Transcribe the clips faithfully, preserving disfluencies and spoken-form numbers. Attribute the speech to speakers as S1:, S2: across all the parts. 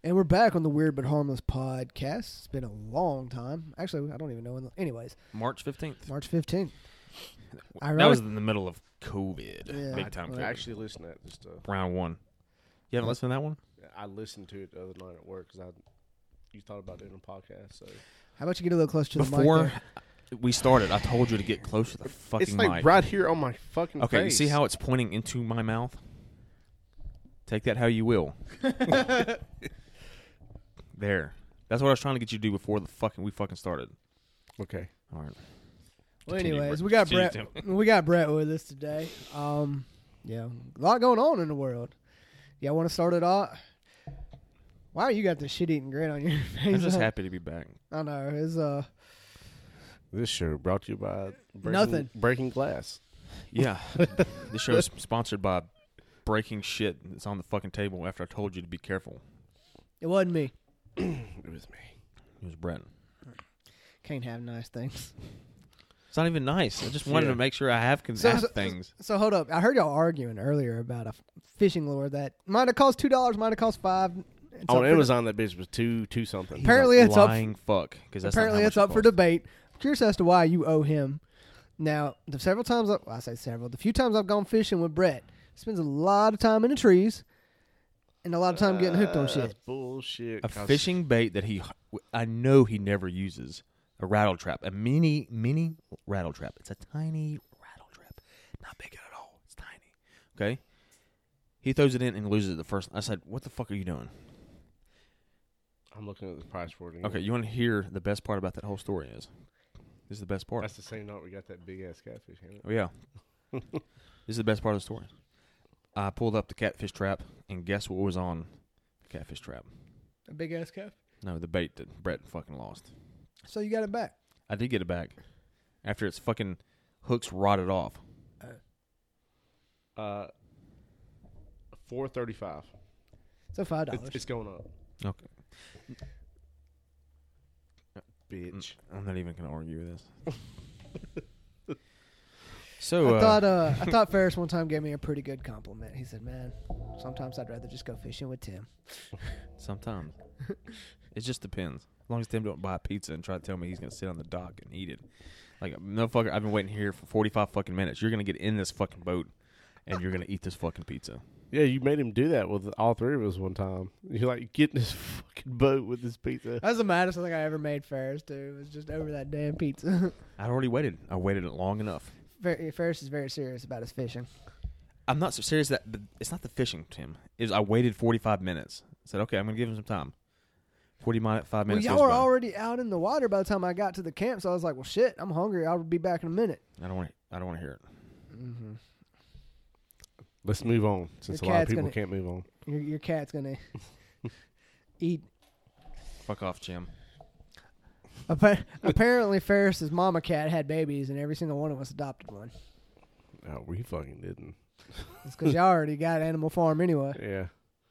S1: And we're back on the Weird But Harmless podcast. It's been a long time. Actually, I don't even know when. The, anyways.
S2: March fifteenth.
S1: March fifteenth.
S2: That was in the middle of COVID.
S1: Yeah.
S2: Big time
S3: I,
S2: COVID.
S3: I actually listened to that this stuff.
S2: Round one. You haven't listened to that one?
S3: I listened to it the other night at work because I you thought about doing a podcast. So
S1: How about you get a little closer to the mic
S2: Before
S1: there?
S2: we started, I told you to get close to the fucking
S3: it's like
S2: mic.
S3: right here on my fucking
S2: Okay,
S3: face.
S2: you see how it's pointing into my mouth? Take that how you will. There. That's what I was trying to get you to do before the fucking we fucking started.
S3: Okay.
S2: All right.
S1: Well,
S2: Continue,
S1: anyways,
S2: Brett.
S1: we got
S2: Continue,
S1: Brett.
S2: Tim.
S1: We got Brett with us today. Um, yeah, a lot going on in the world. Y'all want to start it off? Wow, you got the shit-eating grin on your face.
S2: I'm just happy to be back.
S1: I know. It's uh,
S3: This show brought to you by Breaking,
S1: Nothing.
S3: Breaking Glass.
S2: Yeah. This show is sponsored by breaking shit that's on the fucking table after I told you to be careful.
S1: it wasn't me.
S3: It was me.
S2: It was Brett.
S1: Can't have nice things.
S2: It's not even nice. I just wanted
S3: Yeah.
S2: to make sure I have, con-
S1: So-
S2: have
S1: so-
S2: things.
S1: So hold up. I heard y'all arguing earlier about a f- fishing lure that might have cost two dollars, might have cost five. It's up
S3: On
S1: for-
S3: Amazon, that bitch was two two something.
S1: Apparently
S2: He's a
S1: it's up-
S2: lying fuck. Because
S1: Apparently, it's up for debate. I'm curious as to why you owe him. Now, the several times I, well, I say several, the few times I've gone fishing with Brett, he spends a lot of time in the trees and a lot of time getting hooked on
S3: Uh,
S1: shit.
S3: That's bullshit.
S2: A
S3: 'cause
S2: fishing bait that he, I know he never uses. A rattle trap. A mini, mini rattle trap. It's a tiny rattle trap. Not big at all. It's tiny. Okay? He throws it in and loses it the first. I said, what the fuck are you doing?
S3: I'm looking at the price for it. Again.
S2: Okay, you want to hear the best part about that whole story is? This is the best part.
S3: That's the same night we got that big ass catfish. Ain't it?
S2: Oh, yeah. This is the best part of the story. I pulled up the catfish trap, and guess what was on the catfish trap?
S1: A big ass cup.
S2: No, the bait that Brett fucking lost.
S1: So you got it back.
S2: I did get it back after its fucking hooks rotted off.
S3: Uh, four thirty five.
S1: So five dollars.
S3: It's, it's going up,
S2: Okay.
S3: bitch.
S2: I'm not even going to argue with this. so,
S1: I
S2: uh,
S1: thought uh, I thought Ferris one time gave me a pretty good compliment. He said, "Man, sometimes I'd rather just go fishing with Tim."
S2: sometimes. It just depends. As long as Tim don't buy a pizza and try to tell me he's going to sit on the dock and eat it. Like, no fucker, I've been waiting here for forty-five fucking minutes. You're going to get in this fucking boat, and you're going to eat this fucking pizza.
S3: Yeah, you made him do that with all three of us one time. You're like, get in this fucking boat with this pizza.
S1: That's the maddest thing I ever made Ferris do. It was just over that damn pizza.
S2: I already waited. I waited it long enough.
S1: Fer- Ferris is very serious about his fishing.
S2: I'm not so serious that but it's not the fishing, Tim. It was I waited forty-five minutes. I said, okay, I'm going to give him some time. forty-five
S1: Well,
S2: minutes
S1: y'all
S2: goes
S1: were
S2: by.
S1: already out in the water by the time I got to the camp, so I was like, "Well, shit, I'm hungry. I'll be back in a minute."
S2: I don't want to. I don't want to hear it.
S1: Mm-hmm.
S3: Let's move on, since
S1: Your
S3: a lot of
S1: cat's
S3: people
S1: gonna-
S3: can't move on.
S1: Your, your cat's gonna eat.
S2: Fuck off, Jim.
S1: Appa- Apparently, Ferris's mama cat had babies, and every single one of us adopted one.
S3: Oh, we fucking didn't.
S1: It's because y'all already got Animal Farm anyway.
S3: Yeah.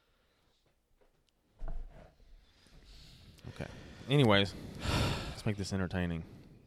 S2: Okay. Anyways, let's make this entertaining.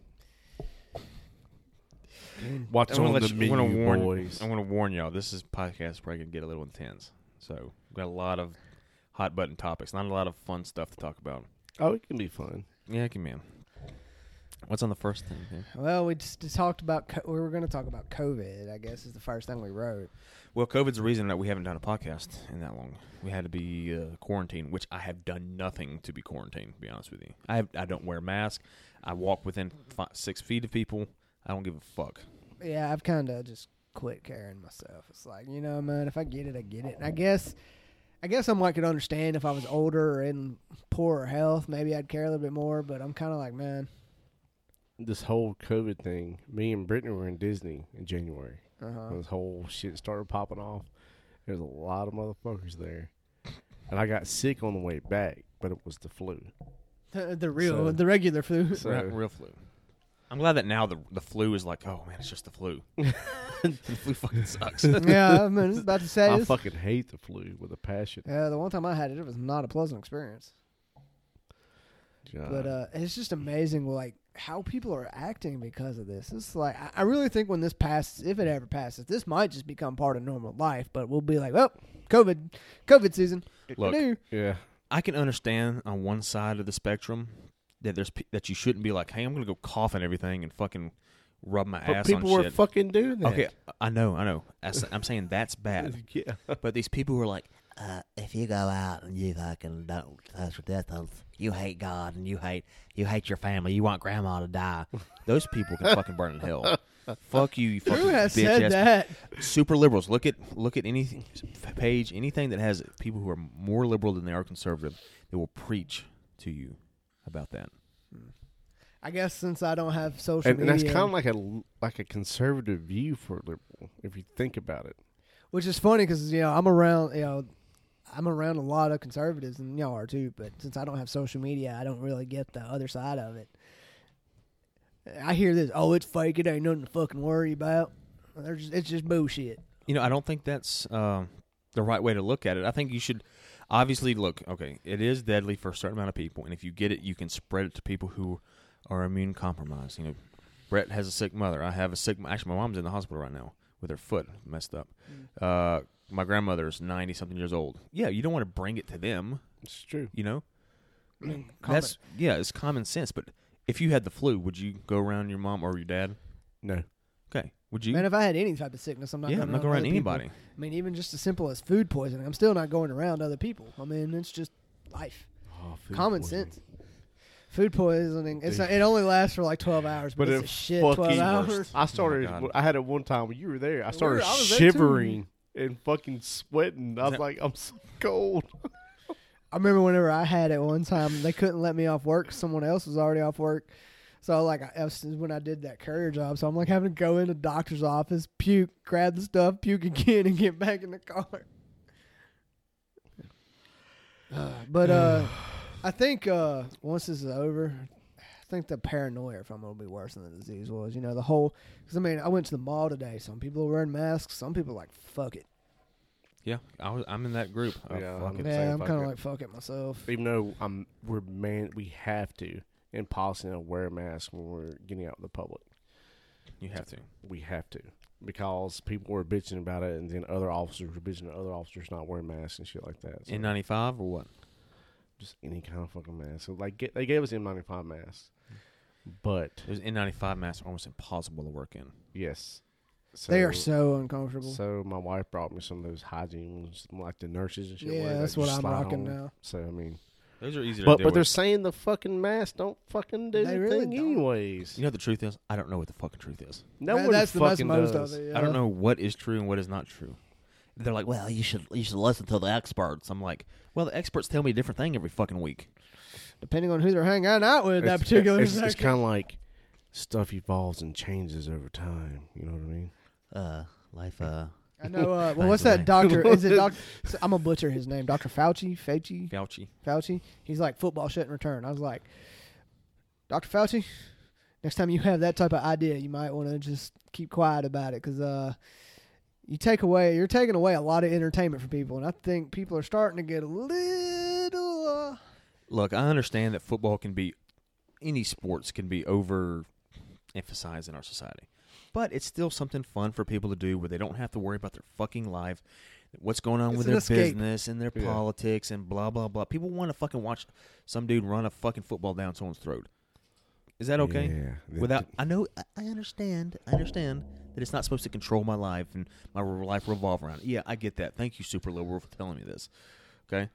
S3: Watch
S2: I'm gonna,
S3: on
S2: let
S3: the
S2: you, I'm gonna
S3: menu,
S2: warn.
S3: boys.
S2: I'm gonna warn y'all. This is podcast is probably gonna get a little intense. So we've got a lot of hot button topics. Not a lot of fun stuff to talk about.
S3: Oh, it can be fun.
S2: Yeah, give me in. What's on the first thing here?
S1: Well, we just, just talked about. Co- we were going to talk about COVID. I guess is the first thing we wrote.
S2: Well, COVID's the reason that we haven't done a podcast in that long. We had to be uh, quarantined, which I have done nothing to be quarantined, to be honest with you. I have, I don't wear a mask. I walk within five, six feet of people. I don't give a fuck.
S1: Yeah, I've kind of just quit caring myself. It's like, you know, man, if I get it, I get it. And I guess, I guess I might could understand if I was older or in poorer health, maybe I'd care a little bit more. But I'm kind of like, man,
S3: This whole COVID thing, me and Brittany were in Disney in January.
S1: uh-huh.
S3: When this whole shit started popping off. There's a lot of motherfuckers there. And I got sick on the way back, but it was the flu.
S1: the, the real,
S3: So-
S1: the regular flu.
S3: So-
S2: Real, real flu. I'm glad that now the the flu is like, oh man, it's just the flu. The flu fucking sucks.
S1: Yeah, I mean, I was about to say
S3: I
S1: this.
S3: fucking hate the flu with a passion.
S1: Yeah, the one time I had it, it was not a pleasant experience.
S3: God.
S1: But uh, it's just amazing, like how people are acting because of this. It's like I, I really think when this passes, if it ever passes, this might just become part of normal life. But we'll be like, well, COVID, COVID season.
S2: Look,
S1: New.
S3: yeah.
S2: I can understand on one side of the spectrum that there's pe- that you shouldn't be like, hey, I'm gonna go cough and everything and fucking rub my
S3: But
S2: ass
S3: people
S2: on
S3: were
S2: shit.
S3: fucking doing that.
S2: Okay, I know, I know. That's- I'm saying that's bad.
S3: Yeah.
S2: But these people who are like,
S4: Uh, if you go out and you fucking don't touch with distance, you hate God and you hate you hate your family. You want grandma to die.
S2: those people can fucking burn in hell. Fuck you, you fucking
S1: Who has
S2: bitch
S1: said
S2: ass.
S1: that?
S2: Super liberals. Look at look at any page, anything that has people who are more liberal than they are conservative. They will preach to you about that.
S1: I guess since I don't have social
S3: And, and
S1: media,
S3: that's kind of like a like a conservative view for liberal, if you think about it.
S1: which is funny because you know I'm around, you know, I'm around a lot of conservatives, and y'all are too. But since I don't have social media, I don't really get the other side of it. I hear this, oh, it's fake. It ain't nothing to fucking worry about. They're just, it's just bullshit.
S2: You know, I don't think that's um, the right way to look at it. I think you should obviously look. Okay, it is deadly for a certain amount of people, and if you get it, you can spread it to people who are immune compromised. You know, Brett has a sick mother. I have a sick. Actually, my mom's in the hospital right now with her foot messed up. Uh, my grandmother's ninety something years old. Yeah, you don't want to bring it to them.
S3: It's true.
S2: You know,
S1: I mean,
S2: that's yeah, it's common sense. But if you had the flu, would you go around your mom or your dad?
S3: No.
S2: Okay, would you?
S1: man, if I had any type of sickness, I'm not.
S2: yeah,
S1: going
S2: I'm not going around
S1: other people.
S2: anybody.
S1: I mean, even just as simple as food poisoning, I'm still not going around other people. I mean, it's just life,
S3: Oh, food
S1: common
S3: poisoning.
S1: sense. Food poisoning, it's
S3: Dude.
S1: not, it only lasts for like twelve hours, but,
S3: But
S1: it's a
S3: it
S1: shit
S3: fucking
S1: twelve hours.
S2: worst.
S3: I started.
S2: God.
S3: I had it one time when you were there. I
S1: We
S3: started
S1: were- I was there too.
S3: shivering and fucking sweating. I was
S2: that-
S3: like, I'm so cold.
S1: I remember whenever I had it one time, they couldn't let me off work. Someone else was already off work. So, like, I, that was when I did that courier job. So, I'm like having to go in the doctor's office, puke, grab the stuff, puke again, and get back in the car. Uh, but uh, I think uh, once this is over, I think the paranoia from it will be worse than the disease was. You know, the whole. Because, I mean, I went to the mall today. Some people were wearing masks. Some people are like, fuck it.
S2: Yeah, I was, I'm in that group. Oh,
S3: Yeah,
S2: fuck
S3: I'm-
S2: it.
S1: Yeah,
S3: saying
S1: I'm
S3: fuck
S1: kind of
S3: it.
S1: like, fuck it myself.
S3: Even though I'm, we're man, we have to in policy to wear a mask when we're getting out in the public.
S2: You have to.
S3: We have to because people were bitching about it, and then other officers were bitching at other officers not wearing masks and shit like that. So
S2: N ninety-five or what?
S3: just any kind of fucking mask. So like, get, they gave us N ninety-five masks, but
S2: Those N ninety-five masks are almost impossible to work in.
S3: yes, so,
S1: They are so uncomfortable.
S3: So my wife brought me some of those hygiene ones, like the nurses and shit.
S1: Yeah,
S3: wear that
S1: that's
S3: you
S1: what I'm
S3: slide
S1: rocking
S3: on.
S1: now.
S3: So I mean,
S2: Those are easy to
S3: but
S2: deal
S3: but they're
S2: with.
S3: saying the fucking masks don't fucking do
S1: They really
S3: anything
S1: don't.
S3: anyways.
S2: You know what the truth is? I don't know what the fucking truth is.
S3: No
S1: That-
S3: one
S1: that's the that's
S3: fucking
S1: most
S3: does.
S1: of it.
S2: I don't
S1: yeah.
S2: know what is true and what is not true. They're like, well,
S4: well, you should you should listen to the experts.
S2: I'm like, well, the experts tell me a different thing every fucking week.
S1: Depending on who they're hanging out with, that
S3: It's-
S1: particular
S3: It's, it's
S1: second.
S3: kind of like stuff evolves and changes over time. You know what I mean?
S4: Uh, life. Uh,
S1: I know. Uh, well,
S4: By
S1: what's
S4: the
S1: that
S4: way.
S1: doctor? Is it doctor? I'm gonna butcher his name. Doctor Fauci. Fauci.
S2: Fauci.
S1: Fauci. He's like football shouldn't return. I was like, Doctor Fauci. Next time you have that type of idea, you might want to just keep quiet about it because uh, you take away, you're taking away a lot of entertainment from people, and I think people are starting to get a little. Uh,
S2: Look, I understand that football can be, any sports can be over emphasized in our society. But it's still something fun for people to do where they don't have to worry about their fucking life, what's going on
S1: It's
S2: with
S1: an
S2: their
S1: escape.
S2: business and their
S3: Yeah.
S2: politics and blah, blah, blah. People want to fucking watch some dude run a fucking football down someone's throat. Is that okay?
S3: Yeah.
S2: Without, I know, I- I understand, I understand that it's not supposed to control my life and my life revolve around it. Yeah, I get that. Thank you, super liberal, for telling me this. Okay,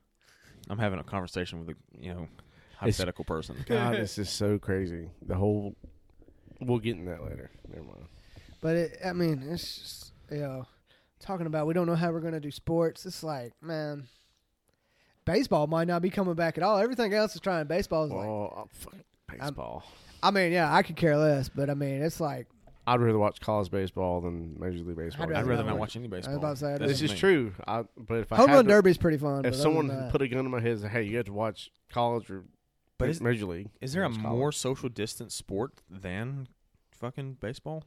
S2: I'm having a conversation with a you know hypothetical person.
S3: God, this is so crazy. The whole. We'll get in that later. Never mind.
S1: but it, I mean, it's just you know, talking about we don't know how we're gonna do sports. It's like, man, baseball might not be coming back at all. Everything else is trying. Baseball is like,
S3: Oh, I'm fucking baseball.
S1: I mean, yeah, I could care less, but I mean, it's like.
S3: I'd rather watch college baseball than Major League Baseball.
S1: I'd
S2: I'd rather
S1: not
S2: not
S1: watch-
S2: watch any
S1: I was
S2: baseball.
S1: about to say, I
S2: That's
S3: This
S2: the
S3: is
S2: thing.
S3: true. I, but if I
S1: Home
S3: had
S1: Run
S3: to-
S1: Derby's pretty fun. but
S3: if
S1: other
S3: someone
S1: than that-
S3: put a gun to my head and said, "Hey, you have to watch college or
S2: But is,
S3: Major League,"
S2: is there a
S3: It's
S2: more
S3: college.
S2: social distance sport than fucking baseball?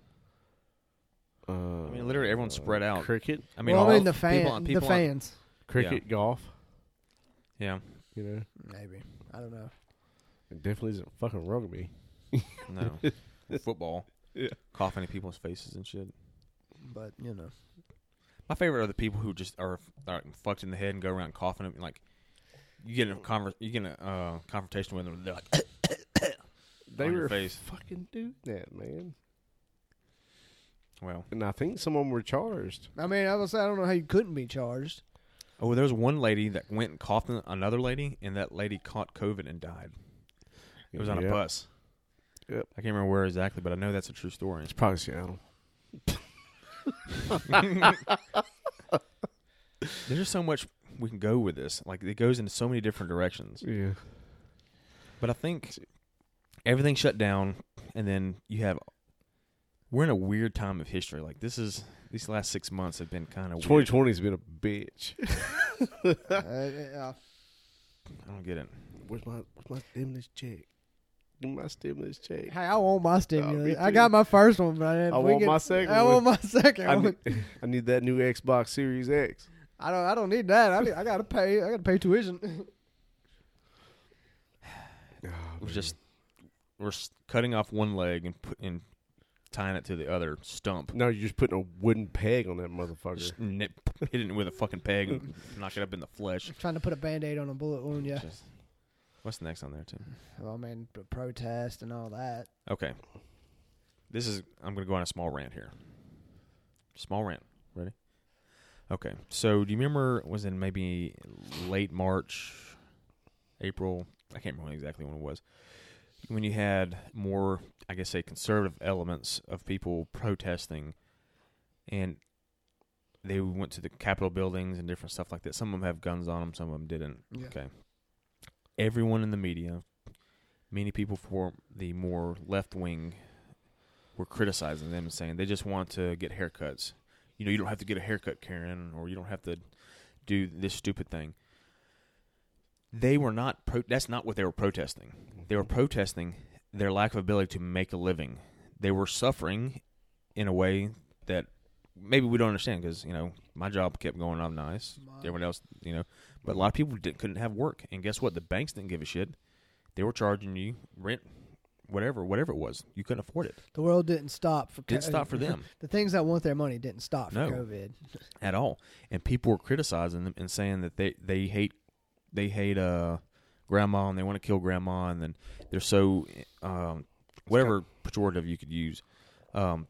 S3: Uh,
S2: I mean, literally everyone's spread out.
S3: Cricket,
S2: I mean,
S1: well,
S2: all
S1: I mean the
S2: people
S1: fan,
S2: on-
S1: the
S2: people on-
S1: fans,
S3: cricket, golf.
S2: Yeah,
S3: You know,
S1: maybe. I don't know.
S3: it definitely isn't fucking rugby.
S2: no football.
S3: Yeah.
S2: Coughing in people's faces and shit.
S1: But you know,
S2: My favorite are the people who just are, are fucked in the head and go around coughing and like you get in a conver- you get in a uh, confrontation with them. They're like,
S3: They
S2: on your
S3: were
S2: face.
S3: fucking doing that, man.
S2: well,
S3: And I think some of them were charged.
S1: I mean, I was I don't know how you couldn't be charged.
S2: oh, there was one lady that went and coughed on another lady, and that lady caught COVID and died. It was on a
S3: Yep.
S2: bus.
S3: Yep.
S2: I can't remember where exactly, but I know that's a true story.
S3: It's probably Seattle.
S2: There's just so much we can go with this. Like, it goes into so many different directions.
S3: Yeah.
S2: But I think everything shut down, and then you have. We're in a weird time of history. Like, this is these last six months have been kind of
S3: twenty
S2: weird.
S3: twenty's been a bitch.
S1: uh, yeah.
S2: I don't get it.
S3: Where's my where's my stimulus check? Give me my stimulus check.
S1: Hey, I want my stimulus.
S3: me
S1: I
S3: too.
S1: got my first one, but I, didn't-
S3: I
S1: we
S3: want
S1: get-
S3: my second
S1: I
S3: one.
S1: want my second
S3: I
S1: one.
S3: need, I need that new Xbox Series X.
S1: I don't. I don't need that. I, need, I gotta pay. I gotta pay tuition.
S2: We're just we're s- cutting off one leg and put, and tying it to the other stump.
S3: No, you're just putting a wooden peg on that motherfucker.
S2: Just nip, hitting it with a fucking peg and knock it up in the flesh.
S1: Trying to put a band-aid on a bullet wound. Yeah.
S2: Just- what's next on there too?
S1: Well, I mean, p- protest and all that.
S2: Okay. This is I'm gonna go on a small rant here. Small rant. Ready? Okay. So do you remember was in maybe late March, April, I can't remember exactly when it was. When you had more, I guess say conservative elements of people protesting, and they went to the Capitol buildings and different stuff like that. Some of them have guns on them, some of them didn't.
S1: Yeah.
S2: Okay. Everyone in the media, many people for the more left wing, were criticizing them and saying they just want to get haircuts. You know, you don't have to get a haircut, Karen, or you don't have to do this stupid thing. They were not. Pro- that's not what they were protesting. They were protesting their lack of ability to make a living. They were suffering in a way that maybe we don't understand because, you know, my job kept going on nice.
S1: Mine.
S2: Everyone else, you know. But a lot of people didn't, couldn't have work. And guess what? The banks didn't give a shit. They were charging you rent, whatever, whatever it was. You couldn't afford it.
S1: The world didn't stop for.
S2: Didn't stop for them.
S1: The things that want their money didn't stop for
S2: No.
S1: COVID.
S2: At all. And people were criticizing them and saying that they, they hate they hate uh grandma and they want to kill grandma and then they're so um whatever pejorative you could use. Um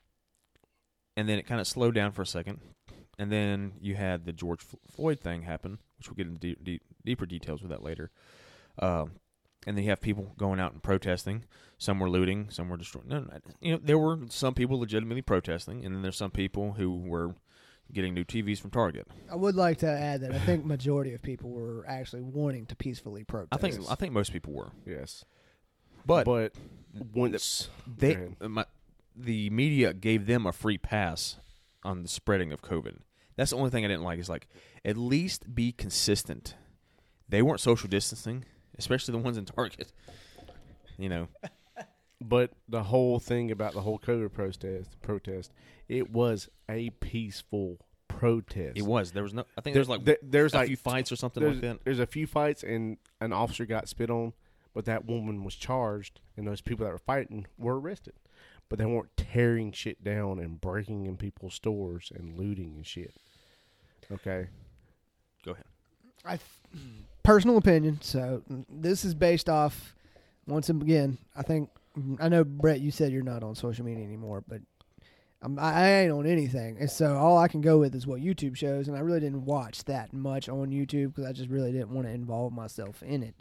S2: and then it kind of slowed down for a second. And then you had the George Floyd thing happen, which we'll get into deep, deep, deeper details with that later. Um and then you have people going out and protesting. Some were looting, some were destroying. No, no, you know, there were some people legitimately protesting, and then there's some people who were getting new T Vs from Target.
S1: I would like to add that I think majority of people were actually wanting to peacefully protest.
S2: I think I think most people were,
S3: Yes.
S2: but,
S3: But once
S2: they
S3: man,
S2: my, the media gave them a free pass on the spreading of COVID. That's the only thing I didn't like. Is like at least be consistent. They weren't social distancing, especially the ones in Target. You know,
S3: but the whole thing about the whole COVID protest, protest, it was a peaceful protest.
S2: it was. There was no. I think
S3: There's
S2: there was like
S3: there, there's
S2: a
S3: like
S2: few fights or something
S3: there's,
S2: like that.
S3: there's a few fights and an officer got spit on, but that woman was charged, and those people that were fighting were arrested. But they weren't tearing shit down and breaking in people's stores and looting and shit. Okay.
S2: Go ahead.
S1: I th- personal opinion. So mm, this is based off. Once again, I think I know Brett. You said you're not on social media anymore, but I'm, I I ain't on anything. And so all I can go with is what YouTube shows, and I really didn't watch that much on YouTube because I just really didn't want to involve myself in it.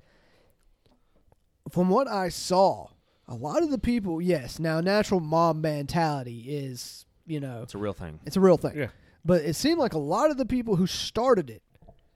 S1: From what I saw, a lot of the people, yes, now natural mob mentality is, you know,
S2: It's a real thing.
S1: it's a real thing.
S3: Yeah.
S1: But it seemed like a lot of the people who started it,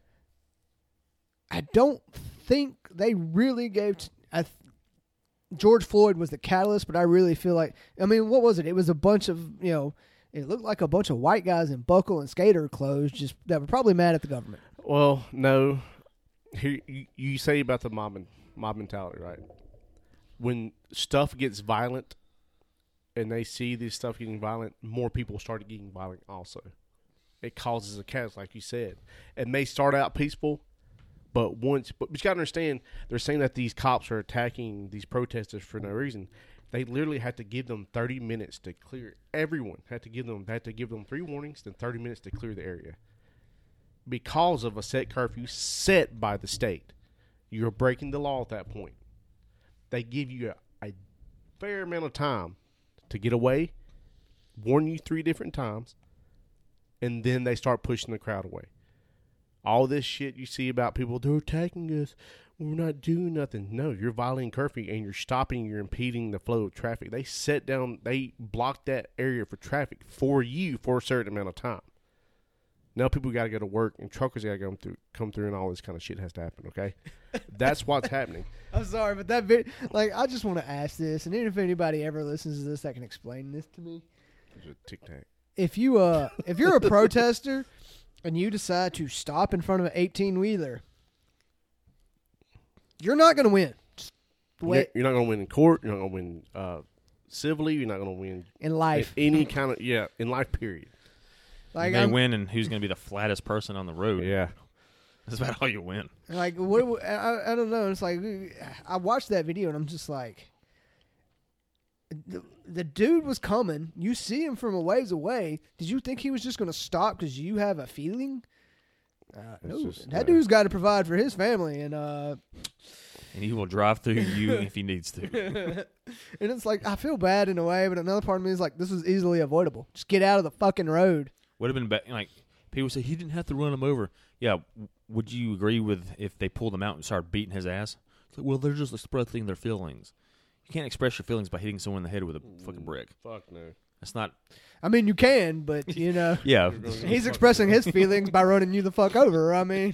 S1: I don't think they really gave. T- I th- George Floyd was the catalyst, but I really feel like, I mean, what was it? It was a bunch of, you know, it looked like a bunch of white guys in buckle and skater clothes just that were probably mad at the government.
S3: Well, no. Here you, you say about the mob, mob mentality, right? When stuff gets violent and they see this stuff getting violent, more people start getting violent also. It causes a chaos, like you said. It may start out peaceful, but once, but, but you got to understand, they're saying that these cops are attacking these protesters for no reason. They literally had to give them thirty minutes to clear. Everyone had to give them, they had to give them three warnings, then thirty minutes to clear the area. because of a set curfew set by the state. You're breaking the law at that point. They give you a, a fair amount of time to get away, warn you three different times, and then they start pushing the crowd away. All this shit you see about people, they're attacking us, we're not doing nothing. No, you're violating curfew and you're stopping, you're impeding the flow of traffic. They set down, they blocked that area for traffic for you for a certain amount of time. Now people got to go to work and truckers got to come through, come through, and all this kind of shit has to happen. Okay, that's what's happening.
S1: I'm sorry, but that bit, like, I just want to ask this, and even if anybody ever listens to this that can explain this to me,
S3: Tic Tac.
S1: if you uh, if you're a protester and you decide to stop in front of an eighteen wheeler, you're not going to win. Just wait.
S3: You're, you're not going to win in court. You're not going to win uh, civilly. You're not going to win
S1: in life,
S3: in any kind of yeah, in life. Period.
S1: Like,
S2: you may
S1: I'm,
S2: win, and who's going to be the flattest person on the road?
S3: Yeah.
S2: That's about how you win.
S1: Like, what? I, I don't know. It's like I watched that video and I'm just like, the, the dude was coming. You see him from a ways away. Did you think he was just going to stop because you have a feeling? Uh, no,
S3: just,
S1: that
S3: uh,
S1: dude's got to provide for his family, and uh,
S2: And he will drive through you if he needs to.
S1: and it's like I feel bad in a way, but another part of me is like, this was easily avoidable. Just get out of the fucking road.
S2: Would have been be- like people say he didn't have to run him over. Yeah, w- would you agree with if they pulled him out and started beating his ass? It's like, well, they're just expressing their feelings. You can't express your feelings by hitting someone in the head with a fucking brick.
S3: Fuck no.
S2: That's not.
S1: I mean, you can, but you know,
S2: Yeah,
S1: he's expressing his feelings by running you the fuck over. I mean,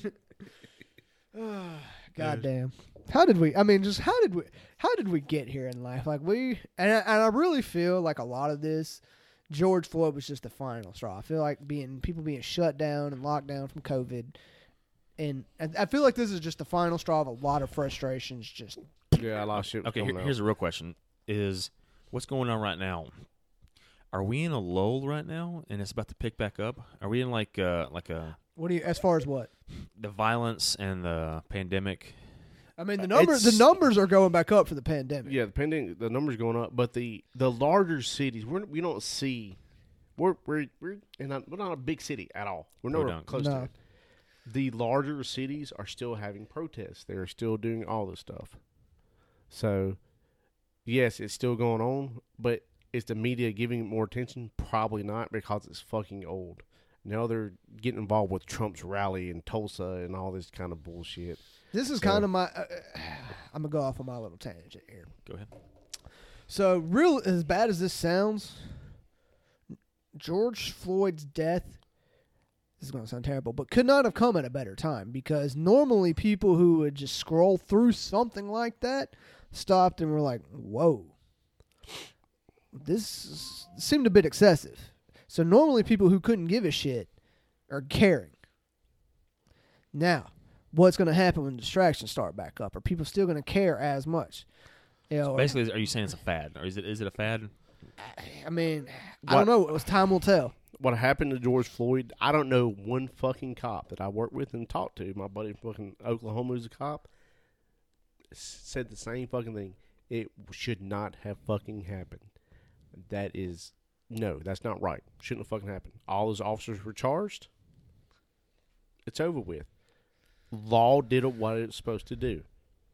S1: God damn. How did we? I mean, just how did we? How did we get here in life? Like we, and I, and I really feel like a lot of this, George Floyd was just the final straw. I feel like being people being shut down and locked down from COVID, and I, I feel like this is just the final straw of a lot of frustrations. Just
S3: Yeah, I lost shit.
S2: okay, here,
S3: coming
S2: here's
S3: out.
S2: a real question: Is what's going on right now? Are we in a lull right now, and it's about to pick back up? Are we in like uh, like a
S1: what do you? As far as what?
S2: the violence and the pandemic?
S1: I mean, the numbers the
S3: It's-
S1: numbers are going back up for the pandemic.
S3: Yeah, the pandemic, the numbers going up, but the the larger cities, we're, we don't see. We're we're we're in a, we're not a big city at all. We're
S2: We're
S3: nowhere
S2: not.
S3: close
S1: No.
S3: to it. The larger cities are still having protests. They're still doing all this stuff. So, yes, it's still going on, but is the media giving it more attention? Probably not, because it's fucking old. Now they're getting involved with Trump's rally in Tulsa and all this kind of bullshit.
S1: This is
S3: So-
S1: kind of my. Uh, I'm gonna go off on my little tangent here.
S2: Go ahead.
S1: So, real as bad as this sounds, George Floyd's death. This is going to sound terrible, but could not have come at a better time, because normally people who would just scroll through something like that stopped and were like, "Whoa, this is- seemed a bit excessive." So normally people who couldn't give a shit are caring. Now, what's going to happen when distractions start back up? Are people still going to care as much? You know,
S2: Basically, are you saying it's a fad, or is it is it a fad?
S1: I mean, I
S3: What-
S1: don't know. It was time will tell.
S3: What happened to George Floyd, I don't know one fucking cop that I worked with and talked to. My buddy from fucking Oklahoma who's a cop s- said the same fucking thing. It should not have fucking happened. That is, no, that's not right. Shouldn't have fucking happened. All those officers were charged. It's over with. Law did what it was supposed to do.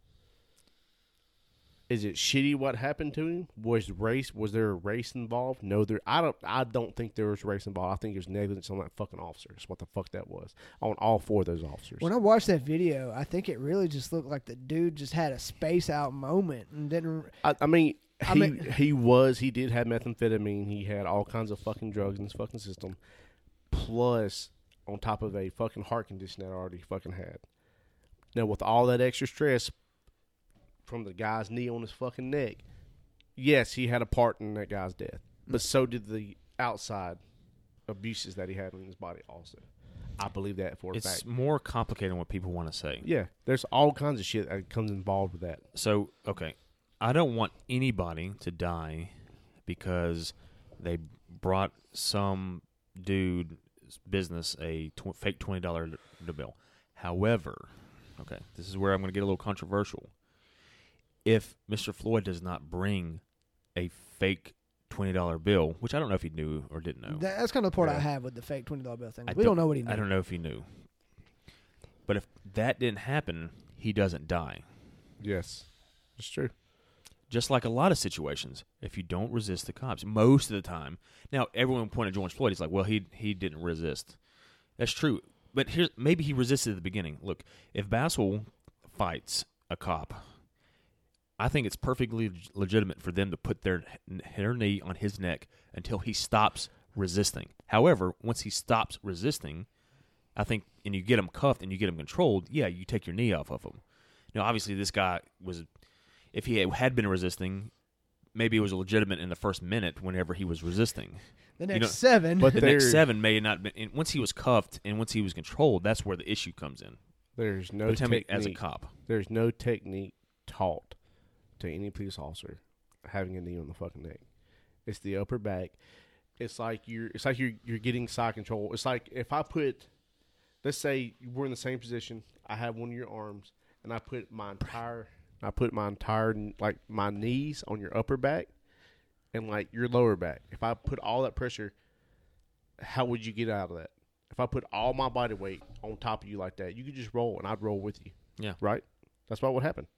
S3: Is it shitty what happened to him? Was race? Was there a race involved? No, there. I don't. I don't think there was race involved. I think it was negligence on that fucking officer. That's what the fuck that was on all four of those officers.
S1: When I watched that video, I think it really just looked like the dude just had a space out moment and didn't.
S3: I, I mean, he
S1: I mean-
S3: he was. He did have methamphetamine. He had all kinds of fucking drugs in his fucking system. Plus, on top of a fucking heart condition that I already fucking had. Now, with all that extra stress from the guy's knee on his fucking neck, yes, he had a part in that guy's death. But so did the outside abuses that he had in his body also. I believe that for a
S2: It's
S3: fact.
S2: more complicated than what people want to say.
S3: Yeah, there's all kinds of shit that comes involved with that.
S2: So, okay, I don't want anybody to die because they brought some dude's business a tw- fake twenty dollar bill. However, okay, this is where I'm going to get a little controversial. If Mister Floyd does not bring a fake twenty dollar bill, which I don't know if he knew or didn't know.
S1: That- That's kind of the part I
S3: Yeah.
S1: have with the fake twenty dollar bill thing.
S2: I
S1: We don't know what he knew.
S2: I don't know if he knew. that didn't happen, he doesn't die.
S3: Yes, it's true.
S2: Just like a lot of situations, if you don't resist the cops, most of the time. Now, everyone pointed George Floyd. He's like, well, he he didn't resist. That's true. But here's maybe he resisted at the beginning. Look, if Bassel fights a cop, I think it's perfectly legitimate for them to put their their knee on his neck until he stops resisting. However, once he stops resisting, I think, and you get him cuffed and you get him controlled, yeah, you take your knee off of him. Now, obviously, this guy was, if he had been resisting, maybe it was legitimate in the first minute whenever he was resisting.
S1: The next
S2: You know,
S1: seven.
S3: but
S2: The
S3: there-
S2: next seven may not been. And once he was cuffed and once he was controlled, that's where the issue comes in.
S3: There's no
S2: But tell me,
S3: technique.
S2: as a cop,
S3: There's no technique taught to any police officer having a knee on the fucking neck. It's the upper back. It's like you're. It's like you're. You're getting side control. It's like if I put, let's say we're in the same position. I have one of your arms, and I put my entire. I put my entire like my knees on your upper back, and like your lower back. If I put all that pressure, how would you get out of that? If I put all my body weight on top of you like that, you could just roll, and I'd roll with you.
S2: Yeah.
S3: Right? That's about what happened.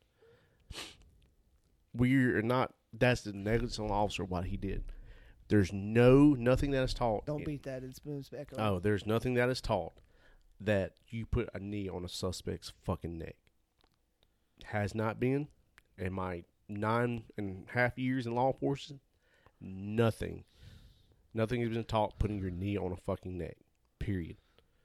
S3: We're not, that's the negligence on the officer, what he did. There's no, nothing that is taught.
S1: Don't beat that. It's moves back on.
S3: Oh, there's nothing that is taught that you put a knee on a suspect's fucking neck. Has not been in my nine and a half years in law enforcement. Nothing. Nothing has been taught putting your knee on a fucking neck. Period.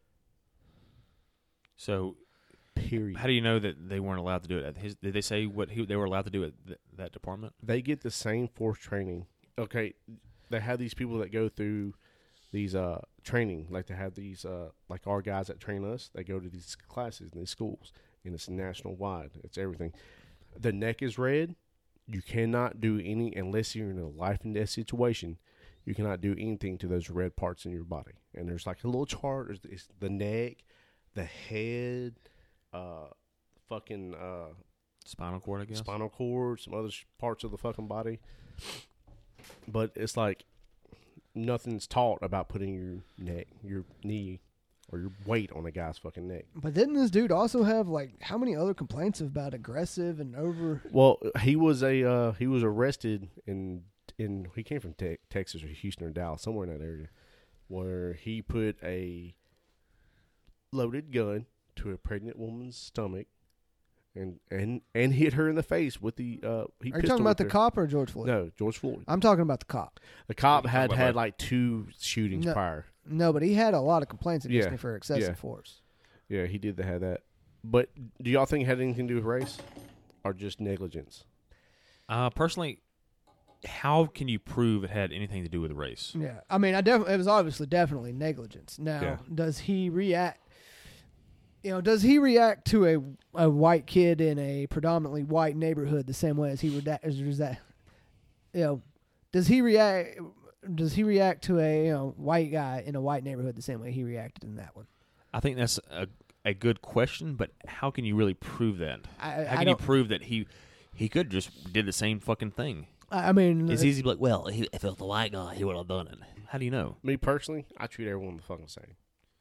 S2: so
S3: Period.
S2: how do you know that they weren't allowed to do it? At his, did they say what he, they were allowed to do at th- that department?
S3: They get the same force training. Okay, they have these people that go through these uh training, like they have these uh like our guys that train us. They go to these classes in these schools, and it's national wide. It's everything. The neck is red. You cannot do any unless you're in a life and death situation. You cannot do anything to those red parts in your body. And there's like a little chart. There's it's the neck, the head, uh, fucking uh.
S2: Spinal cord, I guess.
S3: spinal cord, some other sh- parts of the fucking body. But it's like nothing's taught about putting your neck, your knee, or your weight on a guy's fucking neck.
S1: But didn't this dude also have like how many other complaints about aggressive and over?
S3: Well, he was a uh, he was arrested in in he came from te- Texas or Houston or Dallas, somewhere in that area, where he put a loaded gun to a pregnant woman's stomach. And, and and hit her in the face with the. Uh, he
S1: Are you talking about the
S3: her.
S1: cop or George Floyd?
S3: No, George Floyd.
S1: I'm talking about the cop.
S3: The cop
S2: You're
S3: had
S2: talking
S3: had
S2: about-
S3: like two shootings
S1: No.
S3: prior.
S1: No, but he had a lot of complaints against
S3: Yeah.
S1: me for excessive
S3: Yeah.
S1: force.
S3: Yeah, he did have that. But do y'all think it had anything to do with race, or just negligence?
S2: Uh, personally, how can you prove it had anything to do with race?
S1: Yeah, I mean, I definitely it was obviously definitely negligence. Now,
S3: Yeah.
S1: does he react? You know, does he react to a a white kid in a predominantly white neighborhood the same way as he would? As does that? You know, does he react? Does he react to a you know white guy in a white neighborhood the same way he reacted in that one?
S2: I think that's a a good question, but how can you really prove that?
S1: I,
S2: How
S1: I
S2: can you
S1: don't.
S2: prove that he he could just did the same fucking thing?
S1: I I mean,
S2: It's
S1: uh,
S2: easy to be like, well,
S4: Well, he, if it was the white guy, he would have done it.
S2: how do you know?
S3: Me personally, I treat everyone the fucking same.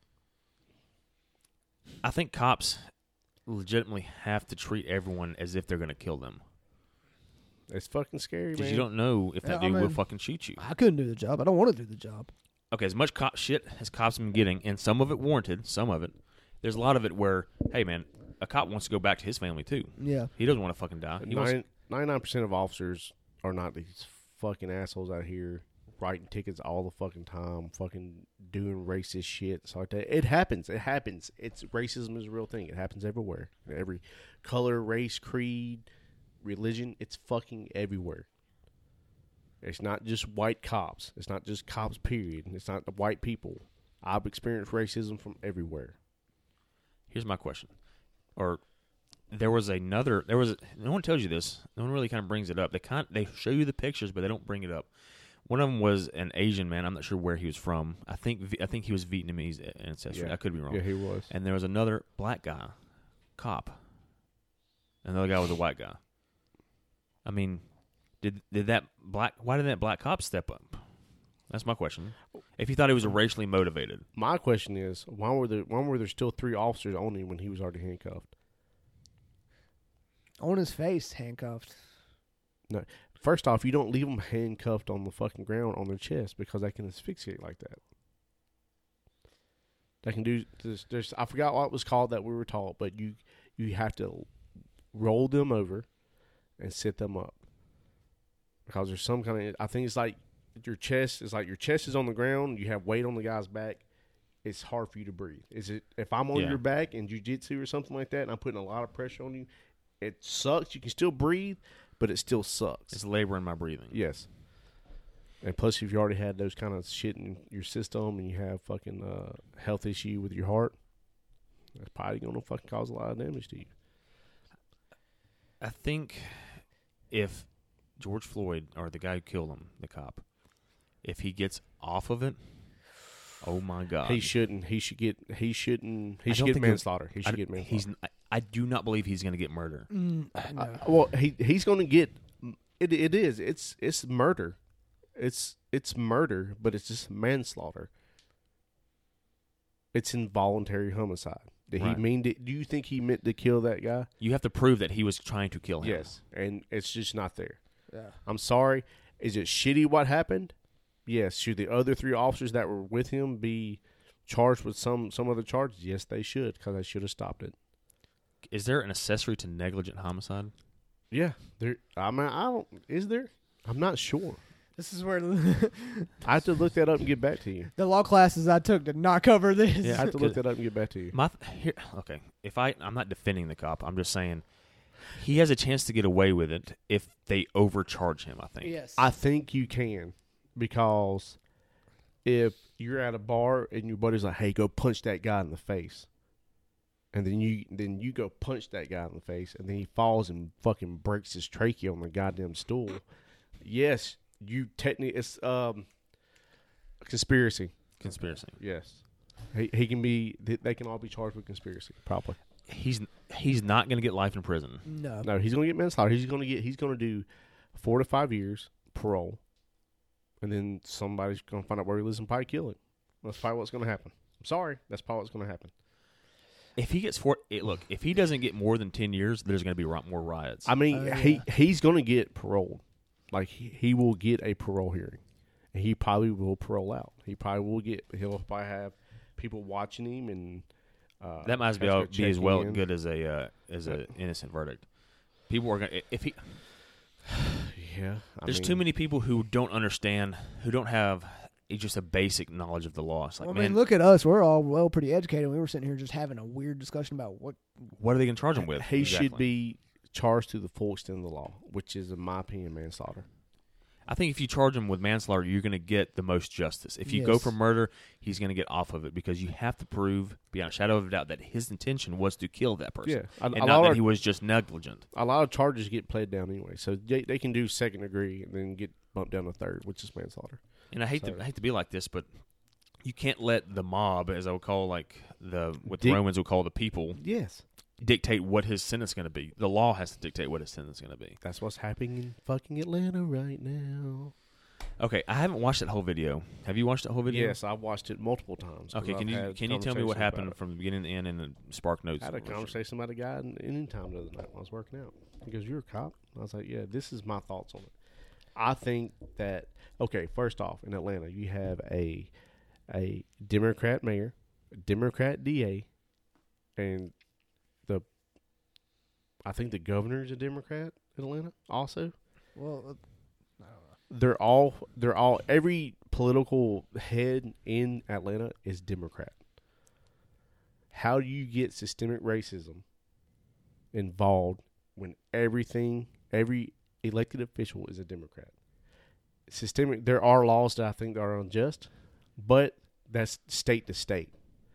S2: I think cops legitimately have to treat everyone as if they're going to kill them.
S3: It's fucking scary,
S2: Because
S3: man.
S2: you don't know if that
S1: Yeah, I
S2: dude will
S1: mean-
S2: fucking shoot you.
S1: I couldn't do the job. I don't want to do the job.
S2: Okay, as much cop shit as cops have been getting, and some of it warranted, some of it, there's a lot of it where, hey, man, a cop wants to go back to his family, too.
S1: Yeah.
S2: He doesn't want to fucking die. He wants,
S3: Nine, ninety-nine percent of officers are not these fucking assholes out here writing tickets all the fucking time, fucking doing racist shit. So like that. It happens. It happens. It's racism is a real thing. It happens everywhere. Every color, race, creed, religion. It's fucking everywhere. It's not just white cops. It's not just cops. Period. It's not the white people. I've experienced racism from everywhere.
S2: here's my question. Or there was another, there was, no one tells you this. No one really kind of brings it up. They kind they show you the pictures, but they don't bring it up. One of them was an Asian man. I'm not sure where he was from. I think I think he was Vietnamese ancestry.
S3: Yeah.
S2: I could be wrong.
S3: Yeah, he was.
S2: And there was another black guy, cop. Another guy was a white guy. I mean, did did that black? Why did that black cop step up? That's my question. If he thought he was racially motivated.
S3: My question is, why were there why were there still three officers on him when he was already handcuffed?
S1: On his face, handcuffed.
S3: First off, you don't leave them handcuffed on the fucking ground on their chest because they can asphyxiate like that. They can do there's, there's I forgot what it was called that we were taught, but you you have to roll them over and sit them up because there's some kind of I think it's like your chest is like your chest is on the ground. You have weight on the guy's back. It's hard for you to breathe. Is it if I'm on
S2: Yeah.
S3: your back in jiu-jitsu or something like that, and I'm putting a lot of pressure on you, it sucks. You can still breathe, but it still sucks.
S2: It's labor in my breathing.
S3: Yes. And plus, if you already had those kind of shit in your system and you have fucking uh, health issue with your heart, that's probably going to fucking cause a lot of damage to you.
S2: I think if George Floyd, or the guy who killed him, the cop, if he gets off of it, oh my God.
S3: He shouldn't. He should get. He shouldn't. He
S2: I
S3: should
S2: don't
S3: get
S2: think he'll-
S3: manslaughter. He
S2: I
S3: should
S2: d-
S3: get manslaughter.
S2: He's. I, I do not believe he's going to get murder.
S1: Mm, no.
S3: Uh, well, he he's going to get. It it is. It's it's murder. It's it's murder, but it's just manslaughter. It's involuntary homicide. Did
S2: Right.
S3: he mean? To, do you think he meant to kill that guy?
S2: You have to prove that he was trying to kill him.
S3: Yes, and it's just not there.
S1: Yeah.
S3: I'm sorry. Is it shitty what happened? Yes. Should the other three officers that were with him be charged with some some other charges? Yes, they should, because they should have stopped it.
S2: Is there an accessory to negligent homicide?
S3: Yeah, there. I mean, I don't. Is there? I'm not sure.
S1: This is where
S3: I have to look that up and get back to you.
S1: the law classes I took did not cover this.
S2: Yeah.
S3: I have to look that up and get back to you.
S2: My th- here, okay. If I, I'm not defending the cop. I'm just saying he has a chance to get away with it if they overcharge him. I think.
S1: Yes.
S3: I think you can, because if you're at a bar and your buddy's like, "Hey, go punch that guy in the face," and then you then you go punch that guy in the face, and then he falls and fucking breaks his trachea on the goddamn stool. Yes, you technically it's um conspiracy.
S2: Conspiracy.
S3: Yes, he he can be. They, they can all be charged with conspiracy. Probably.
S2: He's he's not going to get life in prison.
S1: no.
S3: No, he's gonna get manslaughter. He's gonna get. He's gonna do four to five years parole, and then somebody's gonna find out where he lives and probably kill him. That's probably what's gonna happen. I'm sorry. That's probably what's gonna happen.
S2: If he gets four, it, look, if he doesn't get more than ten years, there's going to be ro- more riots.
S3: I mean,
S1: Oh,
S3: he
S1: yeah.
S3: he's gonna get paroled. Like he, he will get a parole hearing, and he probably will parole out. He probably will get. He'll probably have people watching him, and uh,
S2: that might be,
S3: have to
S2: all,
S3: go
S2: be as
S3: check
S2: well
S3: in.
S2: good as a uh, as a innocent verdict. People are going to if he.
S3: Yeah, I
S2: There's
S3: mean,
S2: too many people who don't understand, who don't have a, just a basic knowledge of the law. It's like,
S1: Well, I
S2: man,
S1: mean, look at us. We're all well pretty educated. We were sitting here just having a weird discussion about what.
S2: what are they going to charge him with?
S3: He should
S2: Exactly.
S3: be charged to the full extent of the law, which is, in my opinion, manslaughter.
S2: I think if you charge him with manslaughter, you're going to get the most justice. If you go
S1: Yes.
S2: for murder, he's going to get off of it because you have to prove beyond a shadow of a doubt that his intention was to kill that person,
S3: Yeah, a,
S2: and
S3: a
S2: not
S3: lot
S2: that
S3: of
S2: he was just negligent.
S3: a lot of charges get played down anyway, so they, they can do second degree and then get bumped down to third, which is manslaughter.
S2: And I hate
S3: So-
S2: to I hate to be like this, but you can't let the mob, as I would call like the what the
S3: Dic-
S2: Romans would call the people,
S3: Yes,
S2: dictate what his sentence is going to be. The law has to dictate what his sentence is going to be.
S3: that's what's happening in fucking Atlanta right now.
S2: Okay, I haven't watched that whole video. Have you watched that whole video?
S3: Yes, I've watched it multiple times. 'cause
S2: Okay,
S3: I've
S2: can you
S3: had
S2: can you tell me what
S3: conversations
S2: happened
S3: about it.
S2: from the beginning to end in the Spark Notes?
S3: I had a
S2: version?
S3: conversation about a guy in Anytime the other night when I was working out. He goes, "You're a cop?" I was like, "Yeah, this is my thoughts on it." I think that, okay, first off, in Atlanta, you have a a Democrat mayor, a Democrat D A, and the I think the governor is a Democrat in Atlanta also.
S1: Well,
S3: They're all they're all every political head in Atlanta is Democrat. How do you get systemic racism involved when everything every elected official is a Democrat? Systemic there are laws that I think are unjust, but that's state to state.